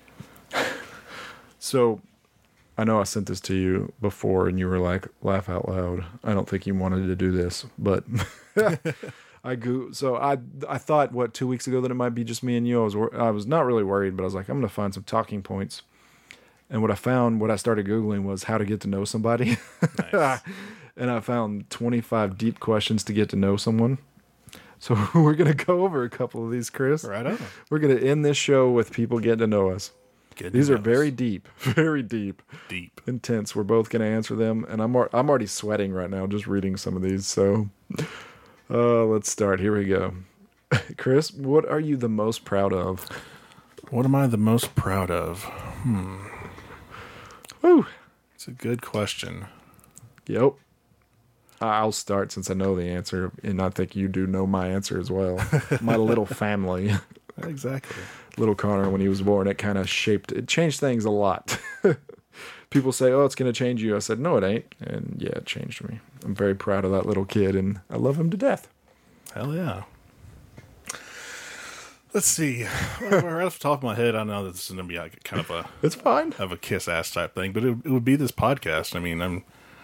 So, I know I sent this to you before, and you were like, laugh out loud. I don't think you wanted to do this, but I thought 2 weeks ago that it might be just me and you. I was not really worried, but I was like, I'm going to find some talking points. And what I started Googling was how to get to know somebody. Nice. And I found 25 deep questions to get to know someone. So we're going to go over a couple of these, Chris. Right on. We're going to end this show with people getting to know us. These are very deep, intense. We're both going to answer them. And I'm already sweating right now just reading some of these. So let's start. Here we go. Chris, what are you the most proud of? What am I the most proud of? Woo. It's a good question. Yep. I'll start since I know the answer, and I think you do know my answer as well. My little family. Exactly. Little Connor, when he was born, it changed things a lot. People say, oh, it's going to change you. I said, no, it ain't. And yeah, it changed me. I'm very proud of that little kid, and I love him to death. Hell yeah. Let's see. Well, right off the top of my head, I know that this is going to be like kind of It's fine. a kiss ass type thing, but it would be this podcast. I mean,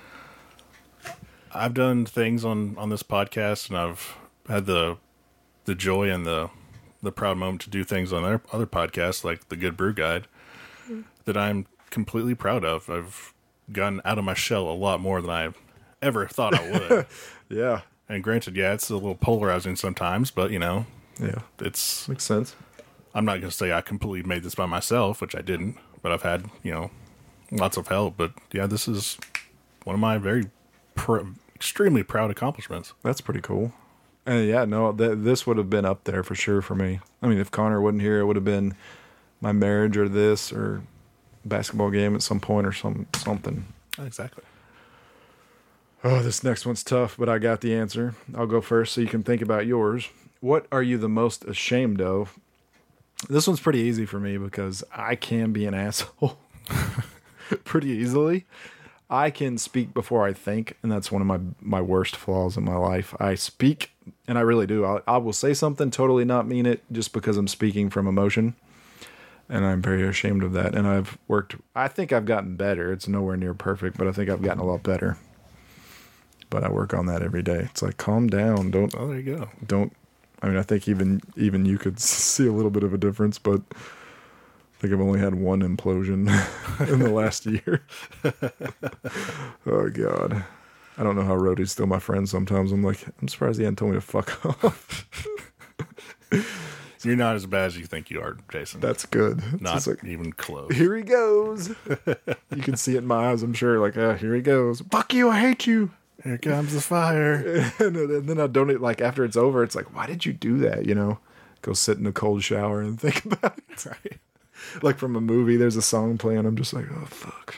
I've done things on this podcast, and I've had the joy and the proud moment to do things on other podcasts, like the Good Brew Guide, that I'm completely proud of. I've gotten out of my shell a lot more than I ever thought I would. Yeah. And granted, yeah, it's a little polarizing sometimes, but Yeah. it's. Makes sense. I'm not going to say I completely made this by myself, which I didn't, but I've had lots of help. But yeah, this is one of my very extremely proud accomplishments. That's pretty cool. And yeah, no, this would have been up there for sure for me. I mean, if Connor wasn't here, it would have been my marriage or this or basketball game at some point or something. Exactly. Oh, this next one's tough, but I got the answer. I'll go first so you can think about yours. What are you the most ashamed of? This one's pretty easy for me because I can be an asshole pretty easily. I can speak before I think, and that's one of my worst flaws in my life. I speak, and I really do. I will say something, totally not mean it, just because I'm speaking from emotion, and I'm very ashamed of that. And I think I've gotten better. It's nowhere near perfect, but I think I've gotten a lot better. But I work on that every day. It's like, calm down. Oh, there you go. I mean, I think even you could see a little bit of a difference, but I think I've only had one implosion in the last year. Oh, God. I don't know how Rhodey's still my friend sometimes. I'm like, I'm surprised he hadn't told me to fuck off. You're not as bad as you think you are, Jason. That's good. It's Not just like, even close. here he goes. You can see it in my eyes, I'm sure. Like, here he goes. Fuck you, I hate you. Here comes the fire. And then I don't, like, after it's over, it's like, why did you do that, Go sit in a cold shower and think about it. Right. Like from a movie, there's a song playing. I'm just like, oh, fuck.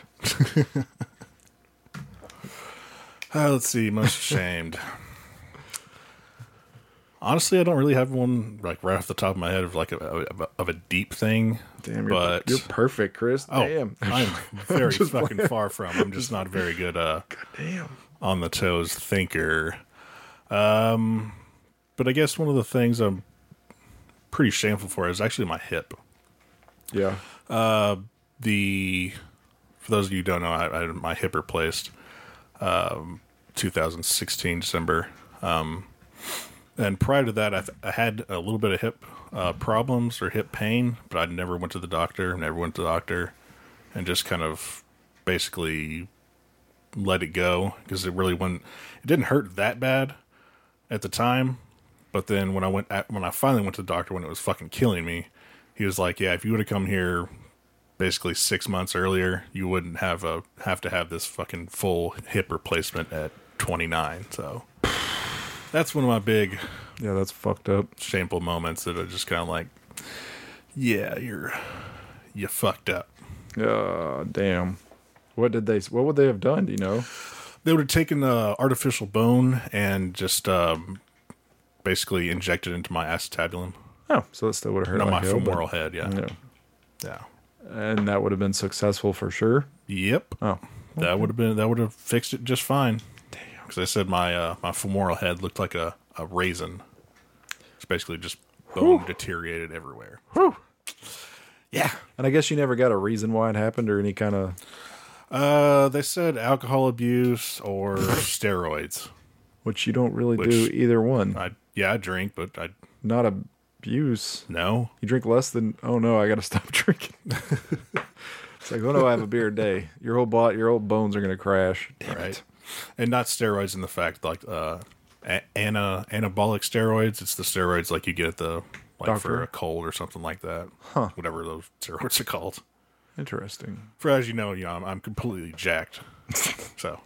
Let's see. Most ashamed. Honestly, I don't really have one like right off the top of my head of like of a deep thing. Damn, but you're perfect, Chris. oh, Damn. I'm very Just fucking playing. far from. I'm just not a very good Damn. on the toes thinker. But I guess one of the things I'm pretty shameful for is actually my hip. Yeah. For those of you who don't know, I had my hip replaced 2016 December. And prior to that, I had a little bit of hip problems or hip pain, but I never went to the doctor, and just kind of basically let it go because it didn't hurt that bad at the time. But then when I finally went to the doctor when it was fucking killing me, he was like, yeah, if you would have come here basically 6 months earlier, you wouldn't have to have this fucking full hip replacement at 29. So that's one of my big Yeah, that's fucked up. shameful moments that are just kind of like, yeah, you fucked up. Damn. What would they have done? Do you know? They would have taken the artificial bone and just basically injected into my acetabulum. Oh, so that still would have hurt No, my heel, but- femoral head, yeah. Yeah. And that would have been successful for sure. Yep. Oh, That would have fixed it just fine. Damn. Because I said my femoral head looked like a raisin. It's basically just bone deteriorated everywhere. whew. Yeah. And I guess you never got a reason why it happened or any kind of, They said alcohol abuse or steroids. which you don't really Which- do either one. I drink, but I Not abuse. no. You drink less than, oh no, I got to stop drinking. It's like, oh no, I have a beer a day. Your whole bones are going to crash. Damn Right. it. And not steroids in the fact like anabolic steroids. It's the steroids like you get at the like Doctor. for a cold or something like that. Huh. Whatever those steroids are called. Interesting. For as you know, I'm completely jacked. So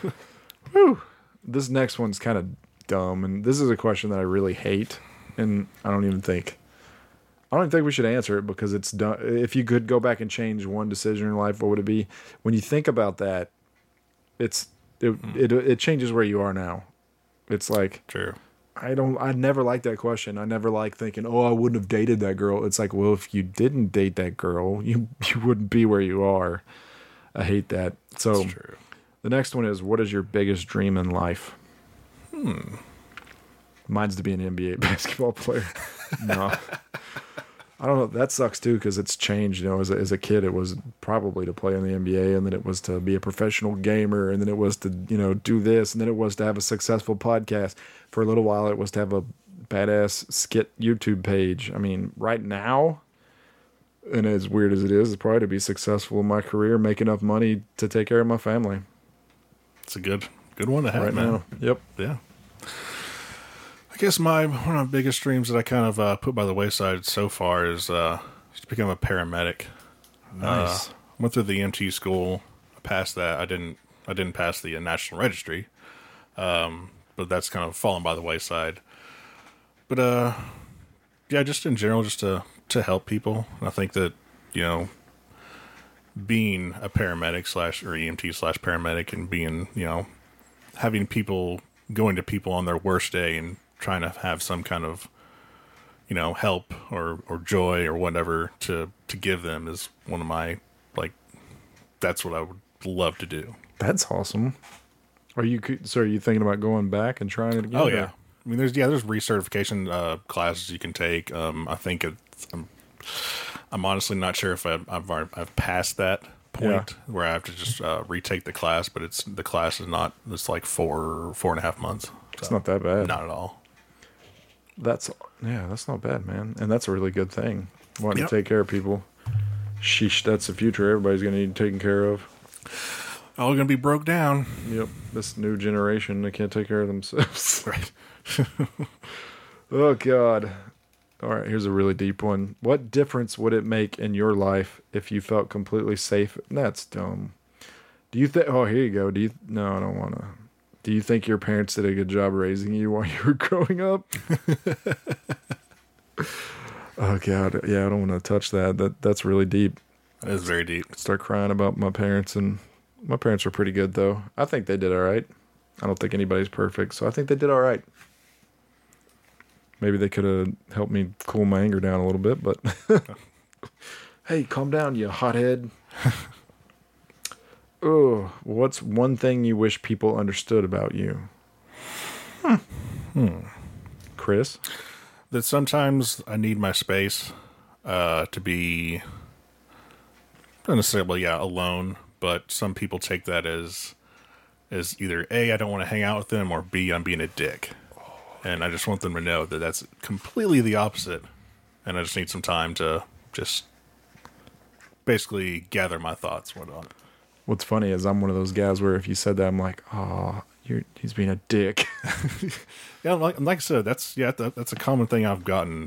This next one's kind of dumb, and this is a question that I really hate, and I don't even think we should answer it because it's dumb. If you could go back and change one decision in life, what would it be? When you think about that, it's It changes where you are now. It's like, True. I never liked that question. I never liked thinking, oh, I wouldn't have dated that girl. It's like, well, if you didn't date that girl, you wouldn't be where you are. I hate that. So That's true. the next one is, what is your biggest dream in life? Mine's to be an NBA basketball player. No. I don't know. That sucks too, because it's changed. You know, as a kid, it was probably to play in the NBA, and then it was to be a professional gamer, and then it was to, you know, do this, and then it was to have a successful podcast. For a little while, it was to have a badass skit YouTube page. I mean, right now, and as weird as it is, it's probably to be successful in my career, make enough money to take care of my family. It's a good one to have, Right man. now. Yep. Yeah. I guess one of my biggest dreams that I kind of put by the wayside so far is to become a paramedic. Nice. Went through the EMT school. I passed that. I didn't pass the National Registry, but that's kind of fallen by the wayside. But yeah, just in general, just to help people. And I think that, you know, being a paramedic or EMT / paramedic, and being, you know, having people going to people on their worst day and trying to have some kind of, you know, help or joy or whatever to give them is one of my, like, that's what I would love to do. That's awesome. Are you thinking about going back and trying it again? Oh yeah. I mean, there's recertification classes you can take. I think I'm honestly not sure if I've passed that point where I have to just retake the class, but the class is not. It's like 4.5 months. It's not that bad. Not at all. That's not bad, man. And that's a really good thing. Wanting Yep. to take care of people. Sheesh, that's the future. Everybody's going to need taken care of. All gonna be broke down. Yep. This new generation, they can't take care of themselves. Right. Oh, God. All right, here's a really deep one. What difference would it make in your life if you felt completely safe? That's dumb. Do you think... Oh, here you go. No, I don't want to... Do you think your parents did a good job raising you while you were growing up? Oh, God. Yeah, I don't want to touch that. That's really deep. That is very deep. Start crying about my parents, and my parents were pretty good, though. I think they did all right. I don't think anybody's perfect, so I think they did all right. Maybe they could have helped me cool my anger down a little bit, but... Hey, calm down, you hothead. Oh, what's one thing you wish people understood about you? Chris? That sometimes I need my space to be, not necessarily alone, but some people take that as either A, I don't want to hang out with them, or B, I'm being a dick. And I just want them to know that that's completely the opposite. And I just need some time to just basically gather my thoughts. What's funny is I'm one of those guys where if you said that, I'm like, oh, he's being a dick. Yeah, like I said, that's a common thing I've gotten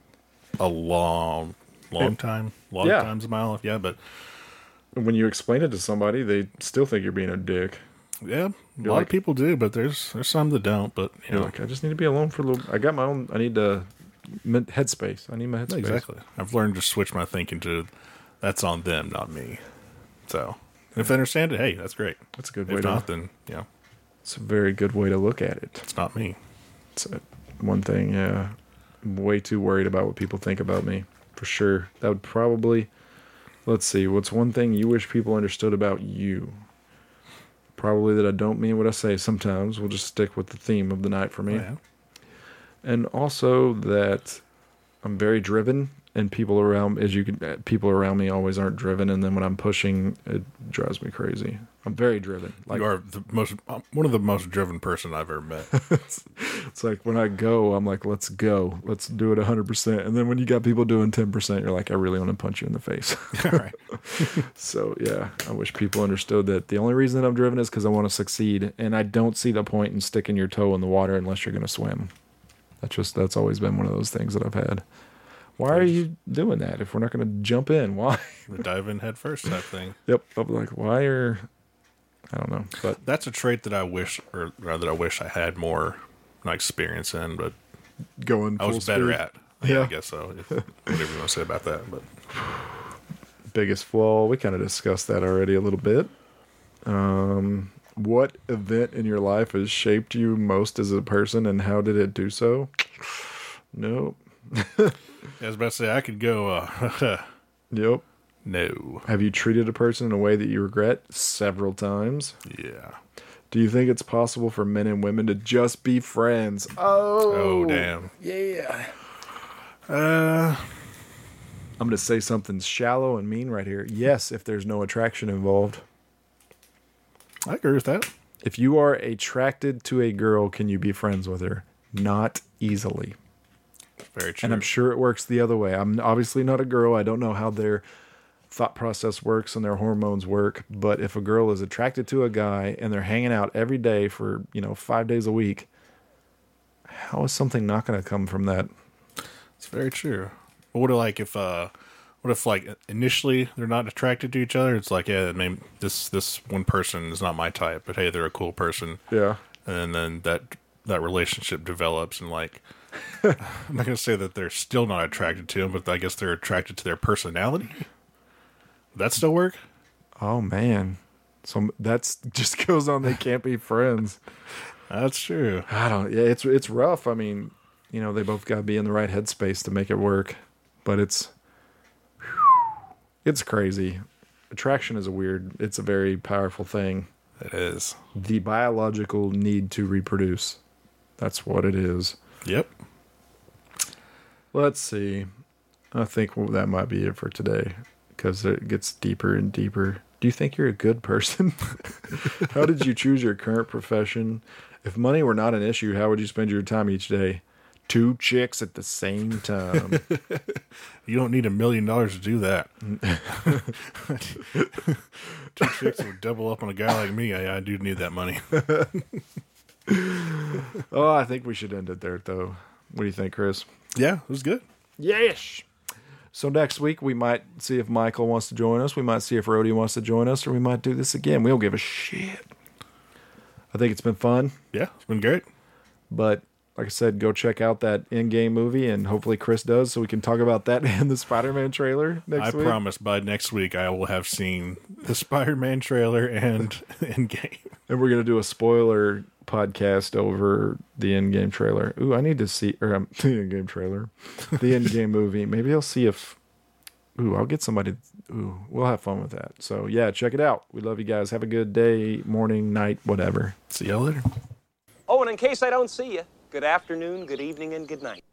a long times in my life. Yeah, but When you explain it to somebody, they still think you're being a dick. yeah, a lot of people do, but there's some that don't. But you You're know, like, I just need to be alone for a little... I got my own... I need headspace. I need my headspace. exactly. I've learned to switch my thinking to that's on them, not me. So if they understand it, hey, that's great. That's a good way If to... not, then It's a very good way to look at it. it's not me. It's one thing, yeah. I'm way too worried about what people think about me, for sure. That would probably... Let's see. What's one thing you wish people understood about you? Probably that I don't mean what I say sometimes. We'll just stick with the theme of the night for me. Yeah. And also that I'm very driven, and people around me always aren't driven, and then when I'm pushing, it drives me crazy. I'm very driven. You are one of the most driven person I've ever met. It's like when I go, I'm like, let's go. Let's do it 100%. And then when you got people doing 10%, you're like, I really want to punch you in the face. All right. So, yeah, I wish people understood that the only reason that I'm driven is because I want to succeed. And I don't see the point in sticking your toe in the water unless you're going to swim. That's always been one of those things that I've had. Why are you doing that if we're not going to jump in? Why? The dive in head first type thing. Yep. I'm like, why are... I don't know. But That's a trait that I wish, or rather, I wish I had more experience in, but going I full was better speed. at. Yeah. I guess so. Whatever you want to say about that, but Biggest flaw, we kind of discussed that already a little bit. What event in your life has shaped you most as a person, and how did it do so? Nope. I was about to say, I could go, Yep. no. Have you treated a person in a way that you regret? Several times. Yeah. Do you think it's possible for men and women to just be friends? Oh, damn. Yeah. Uh, I'm going to say something shallow and mean right here. Yes, if there's no attraction involved. I agree with that. If you are attracted to a girl, can you be friends with her? Not easily. Very true. And I'm sure it works the other way. I'm obviously not a girl. I don't know how their thought process works and their hormones work. But if a girl is attracted to a guy and they're hanging out every day for, 5 days a week, how is something not going to come from that? It's very true. But what if like initially they're not attracted to each other? It's like, yeah, maybe this one person is not my type, but hey, they're a cool person. Yeah. And then that relationship develops, and like, I'm not gonna say that they're still not attracted to him, but I guess they're attracted to their personality. Would that still work? Oh, man. So that's just goes on. They can't be friends. That's true. Yeah, it's rough. I mean, they both got to be in the right headspace to make it work, but it's crazy. Attraction is it's a very powerful thing. It is. The biological need to reproduce. That's what it is. Yep. Let's see. I think that might be it for today because it gets deeper and deeper. Do you think you're a good person? How did you choose your current profession? If money were not an issue, how would you spend your time each day? 2 chicks at the same time. You don't need $1 million to do that. 2 chicks would double up on a guy like me. I do need that money. Oh, I think we should end it there, though. What do you think, Chris? Yeah, it was good. Yes. So next week, we might see if Michael wants to join us. We might see if Rhodey wants to join us, or we might do this again. We don't give a shit. I think it's been fun. Yeah, it's been great. But like I said, go check out that Endgame movie, and hopefully Chris does, so we can talk about that and the Spider-Man trailer next week. I promise by next week I will have seen the Spider-Man trailer and Endgame. And we're going to do a spoiler podcast over the Endgame trailer. Ooh, I need to see the Endgame trailer. The Endgame movie. Maybe I'll see if I'll get somebody. We'll have fun with that. So yeah, check it out. We love you guys. Have a good day, morning, night, whatever. See y'all later. Oh, and in case I don't see you, good afternoon, good evening, and good night.